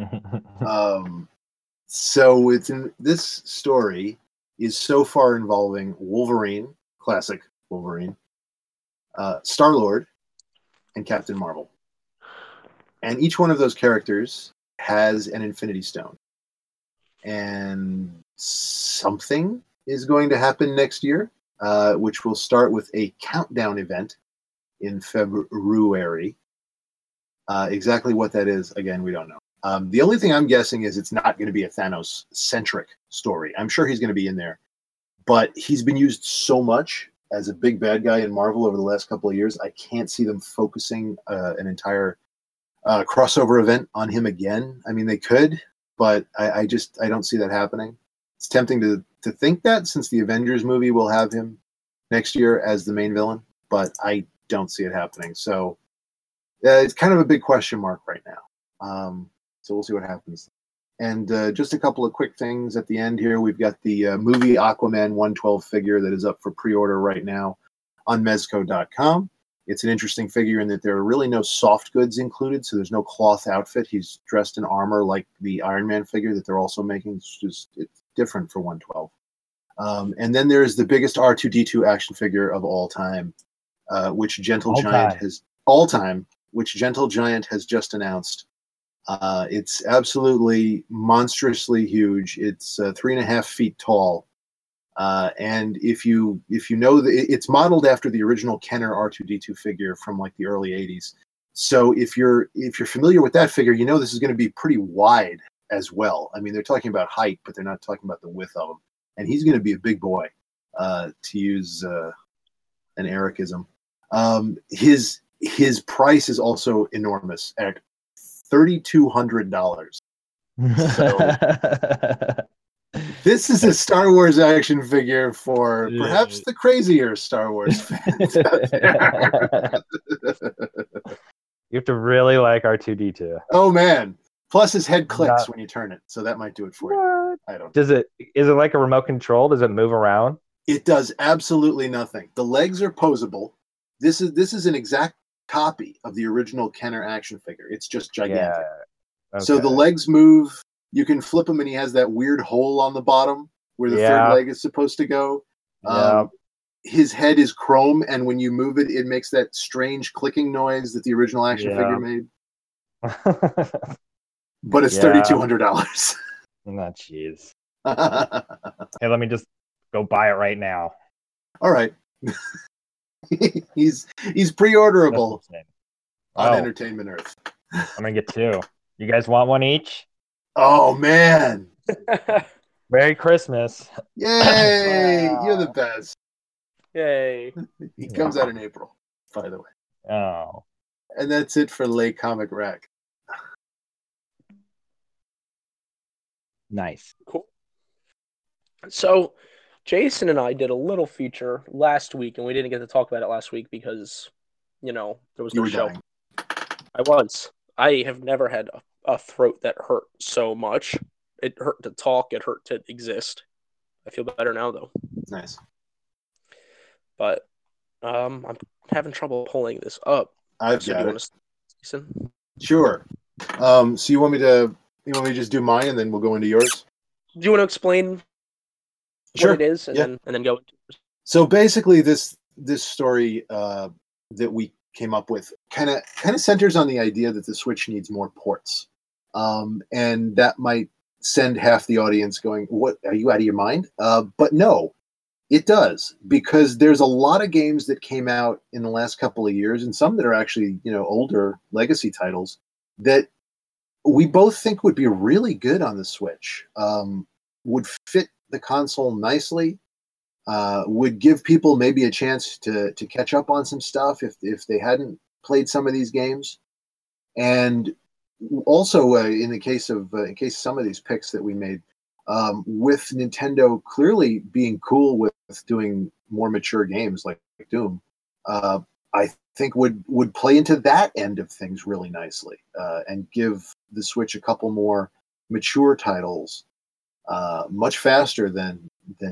So it's in this story is so far involving Wolverine, classic Wolverine, Star-Lord, and Captain Marvel. And each one of those characters has an Infinity Stone. And something is going to happen next year, which will start with a countdown event in February. Exactly what that is, again, we don't know. The only thing I'm guessing is it's not going to be a Thanos-centric story. I'm sure he's going to be in there. But he's been used so much as a big bad guy in Marvel over the last couple of years, I can't see them focusing an entire crossover event on him again. I mean, they could, but I don't see that happening. It's tempting to think that since the Avengers movie will have him next year as the main villain, but I don't see it happening. So it's kind of a big question mark right now. So we'll see what happens. And just a couple of quick things at the end here. We've got the movie Aquaman 112 figure that is up for pre-order right now on Mezco.com. It's an interesting figure in that there are really no soft goods included, so there's no cloth outfit. He's dressed in armor like the Iron Man figure that they're also making. It's different for 112. And then there's the biggest R2-D2 action figure of all time, which Gentle Giant has just announced. It's absolutely monstrously huge. It's 3.5 feet tall. And if you know it's modeled after the original Kenner R2-D2 figure from like the early 80s. So if you're familiar with that figure, you know this is going to be pretty wide as well. I mean, they're talking about height, but they're not talking about the width of him. And he's going to be a big boy, to use an Ericism. His price is also enormous at $3,200. So this is a Star Wars action figure for perhaps the crazier Star Wars fans out there. You have to really like R2-D2. Oh man! Plus his head clicks when you turn it, so that might do it for you. I don't. Is it like a remote control? Does it move around? It does absolutely nothing. The legs are posable. This is an exact copy of the original Kenner action figure. It's just gigantic. Yeah. Okay. So the legs move. You can flip him, and he has that weird hole on the bottom where the third leg is supposed to go. His head is chrome, and when you move it, it makes that strange clicking noise that the original action figure made. But it's $3,200. Oh, jeez. Hey, let me just go buy it right now. All right. He's pre-orderable on Entertainment Earth. I'm gonna get 2. You guys want one each? Oh man! Merry Christmas! Yay! You're the best. Yay! He comes out in April, by the way. Oh. And that's it for Late Comic Rack. Nice. Cool. So, Jason and I did a little feature last week, and we didn't get to talk about it last week because, there was no show. Dying. I was. I have never had a throat that hurt so much. It hurt to talk. It hurt to exist. I feel better now, though. Nice. But I'm having trouble pulling this up. I've got it. Jason? Sure. So you want me to just do mine and then we'll go into yours? Do you want to explain what it is and then go into yours? So basically this story that we came up with kind of centers on the idea that the Switch needs more ports. And that might send half the audience going, "What, are you out of your mind?" But no. It does, because there's a lot of games that came out in the last couple of years, and some that are actually, older legacy titles that we both think would be really good on the Switch. Would fit the console nicely. Would give people maybe a chance to catch up on some stuff if they hadn't played some of these games. And also, in case some of these picks that we made, with Nintendo clearly being cool with doing more mature games like Doom, I think would play into that end of things really nicely, and give the Switch a couple more mature titles much faster than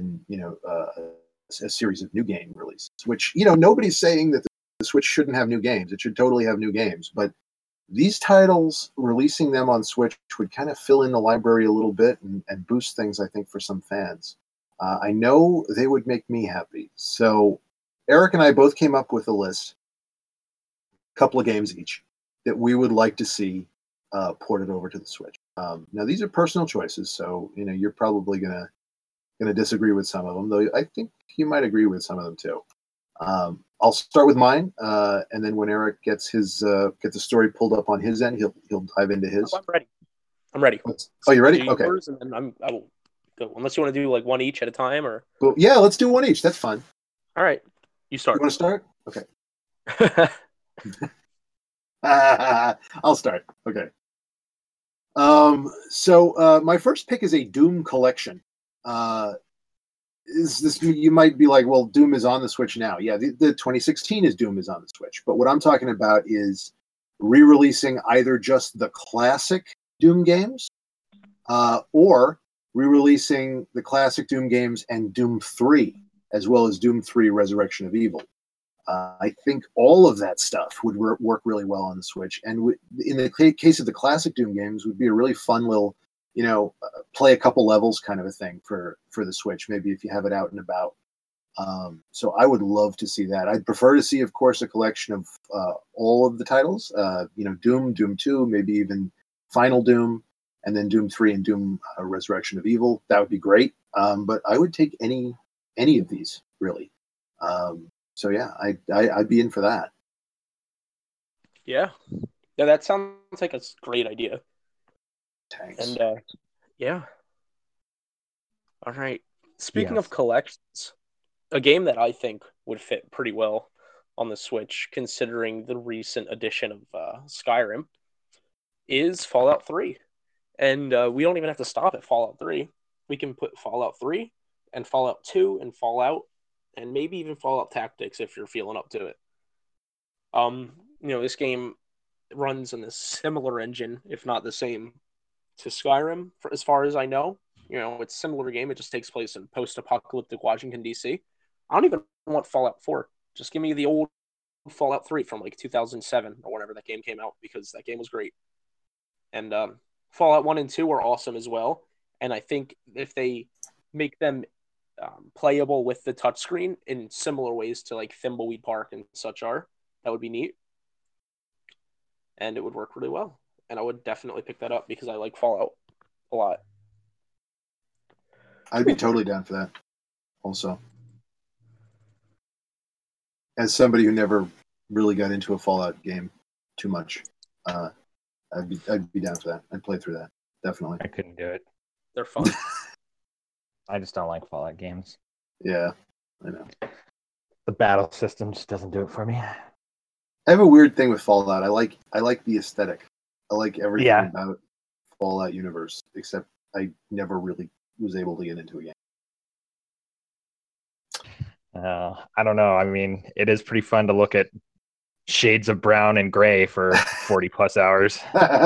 a series of new game releases. Which, nobody's saying that the Switch shouldn't have new games. It should totally have new games, but these titles, releasing them on Switch would kind of fill in the library a little bit and boost things, I think, for some fans. I know they would make me happy. So Eric and I both came up with a list, a couple of games each, that we would like to see ported over to the Switch. Now, these are personal choices, so you're probably gonna disagree with some of them, though I think you might agree with some of them too. I'll start with mine, and then when Eric gets the story pulled up on his end, he'll dive into his. I'm ready. I'm ready. Oh, you ready? Do Okay. yours, and then I will go. Unless you want to do like one each at a time, or Well, yeah, let's do one each. That's fine. all right, you start. You want to start? Okay. I'll start. Okay. So my first pick is a Doom collection. Is this, you might be like, well, Doom is on the Switch now. Yeah, the 2016 is Doom is on the Switch. But what I'm talking about is re-releasing either just the classic Doom games, or re-releasing the classic Doom games and Doom 3, as well as Doom 3 Resurrection of Evil. I think all of that stuff would work really well on the Switch. And in the case of the classic Doom games, would be a really fun little, play a couple levels kind of a thing for the Switch, maybe if you have it out and about. So I would love to see that. I'd prefer to see, of course, a collection of all of the titles, Doom, Doom 2, maybe even Final Doom, and then Doom 3 and Doom Resurrection of Evil. That would be great. But I would take any of these, really. So yeah, I'd be in for that. Yeah, that sounds like a great idea. Thanks. And yeah. All right. Speaking of collections, a game that I think would fit pretty well on the Switch, considering the recent addition of Skyrim, is Fallout 3. And we don't even have to stop at Fallout 3. We can put Fallout 3 and Fallout 2 and Fallout, and maybe even Fallout Tactics if you're feeling up to it. This game runs in a similar engine, if not the same, to Skyrim, as far as I know. It's a similar game. It just takes place in post-apocalyptic Washington, D.C. I don't even want Fallout 4. Just give me the old Fallout 3 from like 2007 or whenever that game came out, because that game was great. And Fallout 1 and 2 are awesome as well. And I think if they make them playable with the touchscreen in similar ways to like Thimbleweed Park and such are, that would be neat. And it would work really well. And I would definitely pick that up because I like Fallout a lot. I'd be totally down for that also. As somebody who never really got into a Fallout game too much, I'd be down for that. I'd play through that. Definitely. I couldn't do it. They're fun. I just don't like Fallout games. Yeah, I know. The battle system just doesn't do it for me. I have a weird thing with Fallout. I like the aesthetic. I like everything about Fallout universe, except I never really was able to get into a game. I don't know. I mean, it is pretty fun to look at shades of brown and gray for 40 plus hours.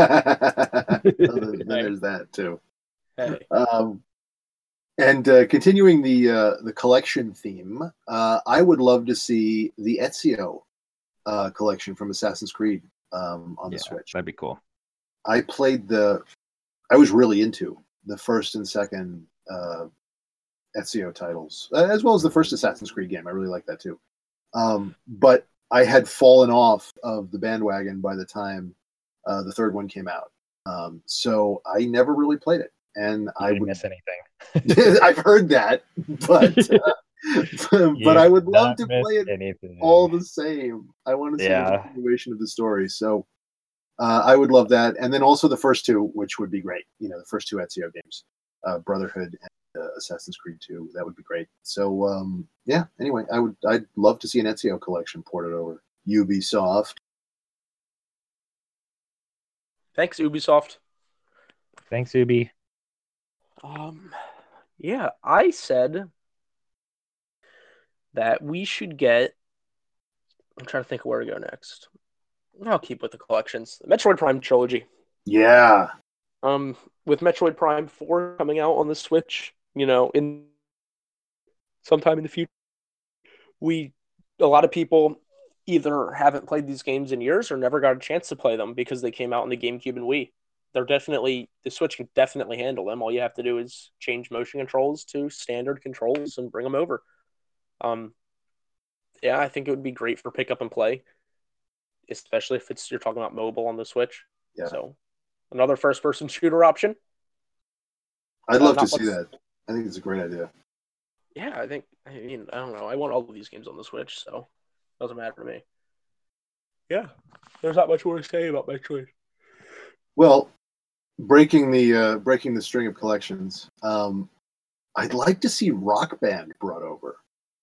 Then there's that too. Hey. And continuing the collection theme, I would love to see the Ezio collection from Assassin's Creed on the Switch. That'd be cool. I was really into the first and second Ezio titles, as well as the first Assassin's Creed game. I really like that too. But I had fallen off of the bandwagon by the time the third one came out. So I never really played it. And I didn't miss anything. I've heard that, but but I would love not to miss play it anything. all the same. I want to see the Yeah. continuation of the story. So I would love that. And then also the first two, which would be great. The first two Ezio games, Brotherhood and Assassin's Creed 2. That would be great. So yeah. Anyway, I'd love to see an Ezio collection ported over. Ubisoft. Thanks, Ubisoft. Thanks, Ubi. Yeah, I said that we should get. I'm trying to think of where to go next. I'll keep with the collections. The Metroid Prime trilogy. Yeah. With Metroid Prime 4 coming out on the Switch, in sometime in the future, a lot of people either haven't played these games in years or never got a chance to play them because they came out on the GameCube and Wii. The Switch can definitely handle them. All you have to do is change motion controls to standard controls and bring them over. Yeah, I think it would be great for pick up and play, especially if you're talking about mobile on the Switch. Yeah. So another first person shooter option. I'd love to see that. I think it's a great idea. Yeah, I don't know. I want all of these games on the Switch, so it doesn't matter to me. Yeah, there's not much more to say about Metroid. Well, breaking the string of collections, I'd like to see Rock Band brought over.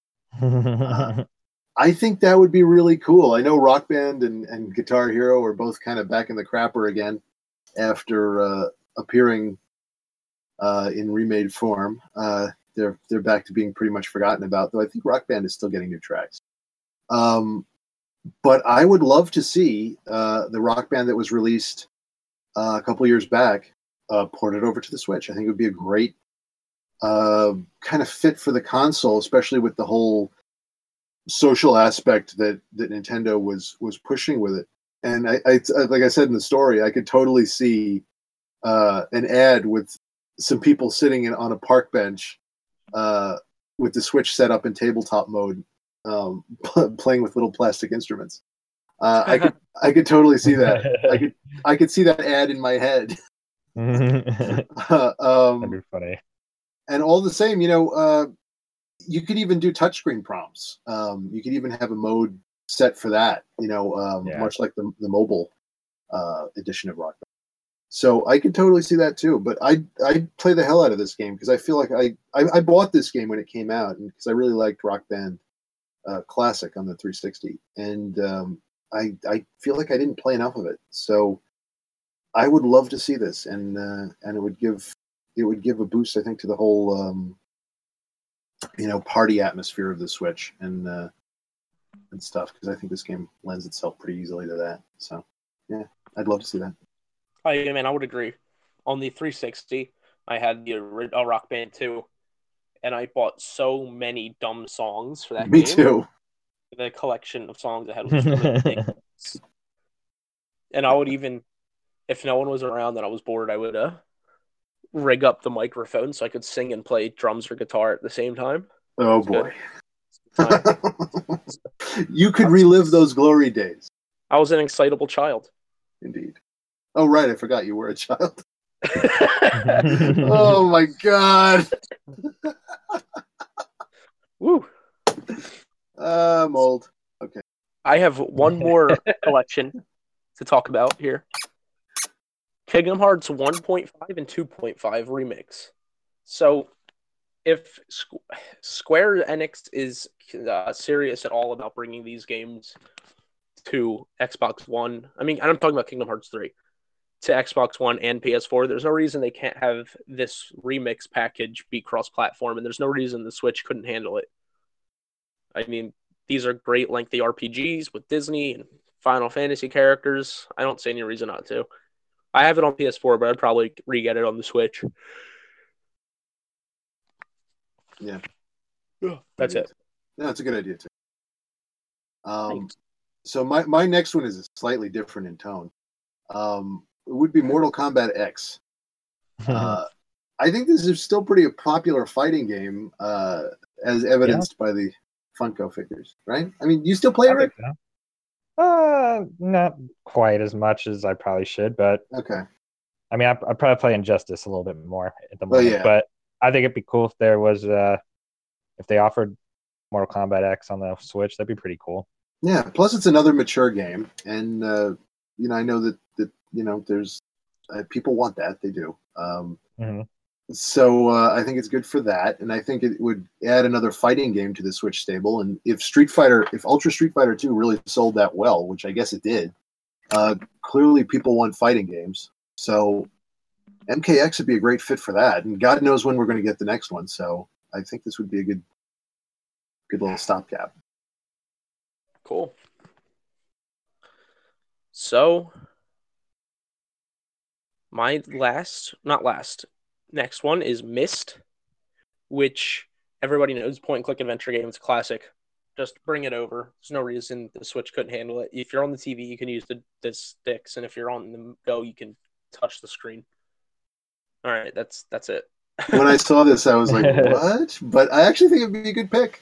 I think that would be really cool. I know Rock Band and Guitar Hero are both kind of back in the crapper again after appearing in remade form. They're back to being pretty much forgotten about, though I think Rock Band is still getting new tracks. But I would love to see the Rock Band that was released a couple years back ported over to the Switch. I think it would be a great kind of fit for the console, especially with the whole social aspect that Nintendo was pushing with it. And I like I said in the story, I could totally see an ad with some people sitting on a park bench with the Switch set up in tabletop mode, playing with little plastic instruments. I could totally see that. I could see that ad in my head. That'd be funny. And all the same, you could even do touchscreen prompts. You could even have a mode set for that. Much like the mobile edition of Rock Band. So I could totally see that too. But I'd play the hell out of this game because I feel like I bought this game when it came out and because I really liked Rock Band Classic on the 360, and I feel like I didn't play enough of it. So I would love to see this, and it would give a boost, I think, to the whole party atmosphere of the Switch and stuff, because I think this game lends itself pretty easily to that. So yeah, I'd love to see that. I would agree. On the 360, I had the Rock Band 2, and I bought so many dumb songs for that game. Me too. The collection of songs I had was ridiculous. And I would even, if no one was around and I was bored, I would rig up the microphone so I could sing and play drums or guitar at the same time. Oh boy. You could relive those glory days. I was an excitable child. Indeed. Oh, right. I forgot you were a child. Oh, my God. Woo. I'm old. Okay. I have one more collection to talk about here. Kingdom Hearts 1.5 and 2.5 remix. So if Square Enix is serious at all about bringing these games to Xbox One, I'm talking about Kingdom Hearts 3, to Xbox One and PS4, there's no reason they can't have this remix package be cross-platform, and there's no reason the Switch couldn't handle it. These are great lengthy RPGs with Disney and Final Fantasy characters. I don't see any reason not to. I have it on PS4, but I'd probably re-get it on the Switch. Yeah. That's it. Yeah, that's a good idea, too. So my next one is slightly different in tone. It would be Mortal Kombat X. I think this is still pretty popular fighting game, as evidenced by the Funko figures, right? You still play it, Rick? Not quite as much as I probably should, but okay. I probably play Injustice a little bit more at the moment, but I think it'd be cool if there was if they offered Mortal Kombat X on the Switch. That'd be pretty cool. Yeah. Plus, it's another mature game, and I know that there's people want that. They do. Mm-hmm. So I think it's good for that, and I think it would add another fighting game to the Switch stable. And if Ultra Street Fighter 2 really sold that well, which I guess it did, clearly people want fighting games. So MKX would be a great fit for that, and God knows when we're going to get the next one. So I think this would be a good little stopgap. Cool. So my next one is Myst, which everybody knows, point and click adventure game. It's a classic. Just bring it over. There's no reason the Switch couldn't handle it. If you're on the TV, you can use the sticks, and if you're on the go, you can touch the screen. All right, that's it. When I saw this, I was like, what? But I actually think it'd be a good pick.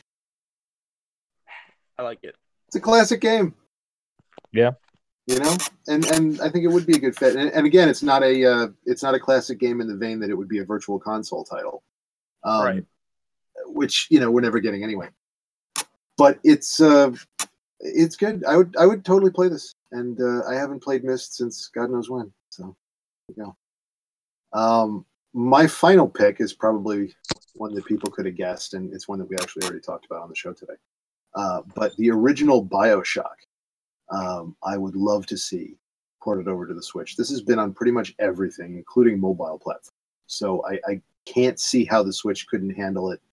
I like it. It's a classic game. Yeah. And I think it would be a good fit. And again, it's not a classic game in the vein that it would be a virtual console title. Right. Which, we're never getting anyway. But it's good. I would totally play this. And I haven't played Myst since God knows when. So there you go. My final pick is probably one that people could have guessed, and it's one that we actually already talked about on the show today. But the original BioShock, I would love to see ported over to the Switch. This has been on pretty much everything, including mobile platforms. So I can't see how the Switch couldn't handle it.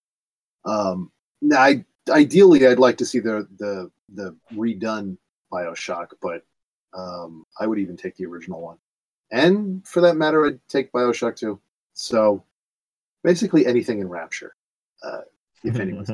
Ideally, I'd like to see the redone BioShock, but I would even take the original one. And for that matter, I'd take BioShock 2. So basically anything in Rapture, if anyone's.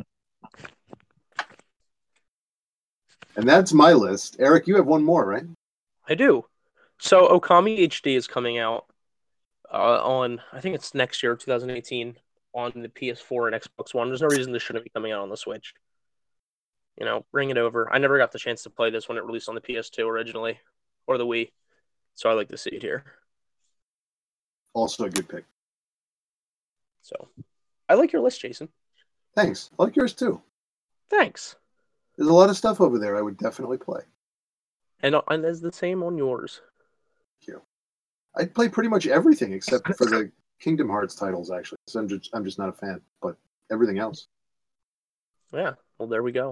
And that's my list. Eric, you have one more, right? I do. So Okami HD is coming out on, I think it's next year, 2018, on the PS4 and Xbox One. There's no reason this shouldn't be coming out on the Switch. Bring it over. I never got the chance to play this when it released on the PS2 originally, or the Wii. So I like to see it here. Also a good pick. So I like your list, Jason. Thanks. I like yours too. Thanks. There's a lot of stuff over there I would definitely play. And there's the same on yours. Thank you. I'd play pretty much everything except for the Kingdom Hearts titles, actually. So I'm just not a fan, but everything else. Yeah. Well, there we go.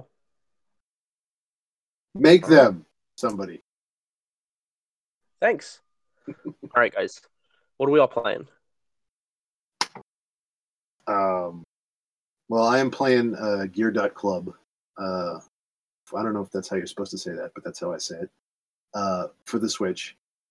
Make them, somebody. Thanks. All right, guys. What are we all playing? Well, I am playing Gear.Club. I don't know if that's how you're supposed to say that, but that's how I say it. For the Switch.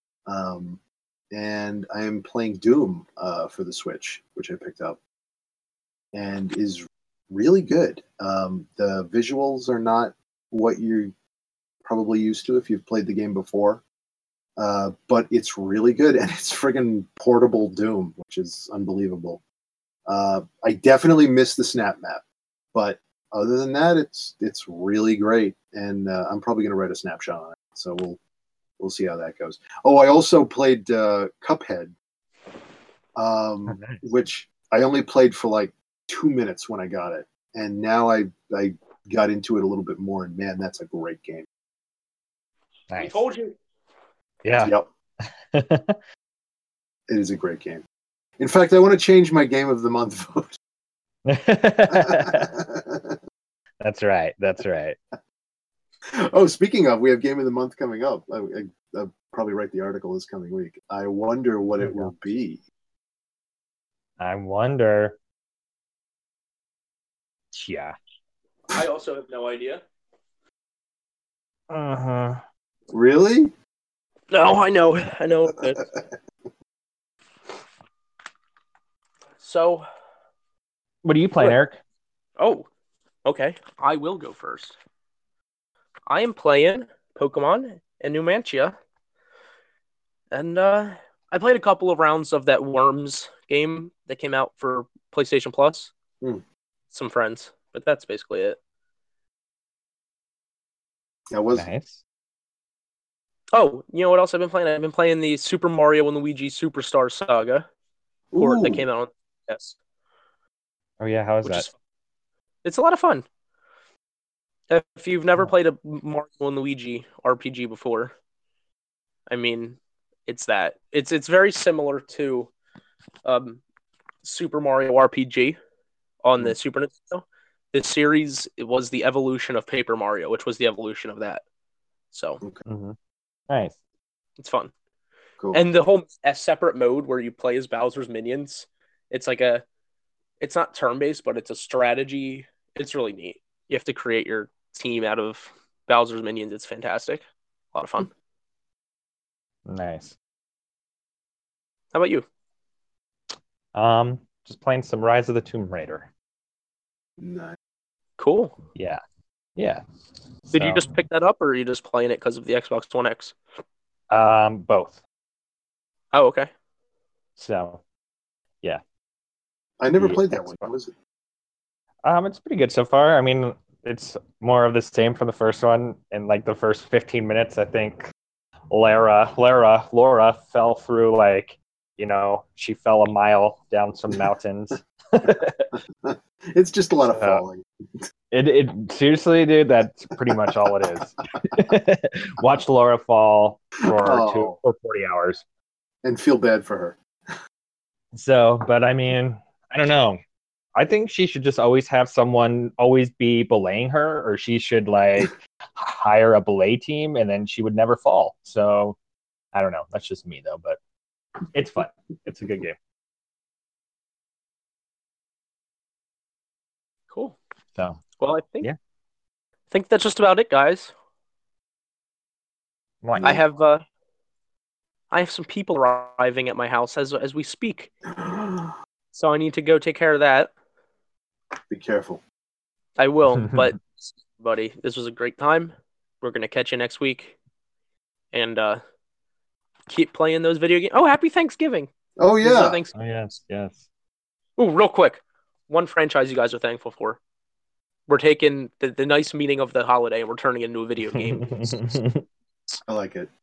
And I am playing Doom for the Switch, which I picked up. And is really good. The visuals are not what you're probably used to if you've played the game before. But it's really good, and it's friggin' portable Doom, which is unbelievable. I definitely missed the snap map, but other than that, it's really great, and I'm probably going to write a snapshot on it. So we'll see how that goes. Oh, I also played Cuphead, nice. which I only played for like 2 minutes when I got it, and now I got into it a little bit more, and man, that's a great game. Nice. I told you. Yeah. Yep. It is a great game. In fact, I want to change my Game of the Month vote. That's right. That's right. Oh, speaking of, we have Game of the Month coming up. I'll probably write the article this coming week. I wonder what it will be. I wonder. Yeah. I also have no idea. Uh-huh. Really? No, I know. So, What are you playing, Good. Eric? oh, okay. I will go first. I am playing Pokemon and Numantia. And I played a couple of rounds of that Worms game that came out for PlayStation Plus. Some friends, but that's basically it. That was Nice. Oh, you know what else I've been playing? I've been playing the Super Mario and Luigi Superstar Saga port that came out on PS. Oh yeah, how is that? It's a lot of fun. If you've never played a Mario and Luigi RPG before, I mean, it's that. It's very similar to Super Mario RPG on the Super Nintendo. This series it was the evolution of Paper Mario, which was the evolution of that. So Nice. it's fun. Cool. And the whole separate mode where you play as Bowser's minions, it's like it's not turn-based, but it's a strategy. It's really neat. You have to create your team out of Bowser's minions. It's fantastic. A lot of fun. Nice. How about you? Just playing some Rise of the Tomb Raider. Nice. Cool. Yeah. Did you just pick that up, or are you just playing it because of the Xbox One X? Both. Oh, okay. So, yeah. I never The played that Xbox. one. What was it? It's pretty good so far. I mean, it's more of the same from the first one. In like the first 15 minutes, I think Laura fell through she fell a mile down some mountains. It's just a lot of falling. It seriously, dude, that's pretty much all it is. Watch Laura fall for 40 hours. And feel bad for her. So, but I mean, I don't know. I think she should just always have someone always be belaying her, or she should hire a belay team and then she would never fall. So I don't know. That's just me though, but it's fun. It's a good game. Cool. So, well, I think that's just about it, guys. I have some people arriving at my house as we speak, so I need to go take care of that. Be careful. I will, but buddy, this was a great time. We're gonna catch you next week, and keep playing those video games. Oh, happy Thanksgiving! Oh yeah. Oh yes. Oh, real quick, one franchise you guys are thankful for. We're taking the nice meaning of the holiday and we're turning it into a video game. I like it.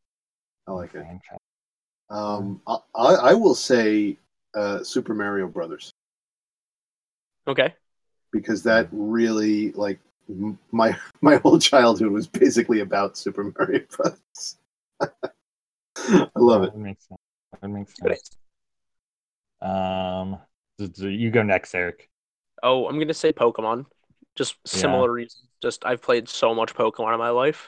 I will say Super Mario Brothers. Okay. Because that really my whole childhood was basically about Super Mario Brothers. I love it. That makes sense. You go next, Eric. Oh, I'm gonna say Pokemon. Just similar reasons. Just I've played so much Pokemon in my life.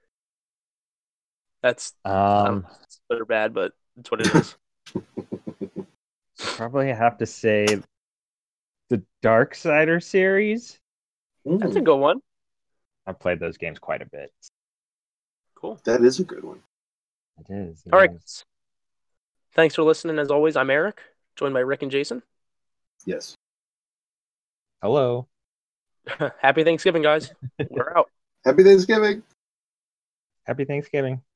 That's it's good or bad, but it's what it is. Probably have to say the Darksider series. That's a good one. I've played those games quite a bit. Cool. That is a good one. It is. All right. Thanks for listening. As always, I'm Eric, joined by Rick and Jason. Yes. Hello. Happy Thanksgiving, guys. We're out. Happy Thanksgiving. Happy Thanksgiving.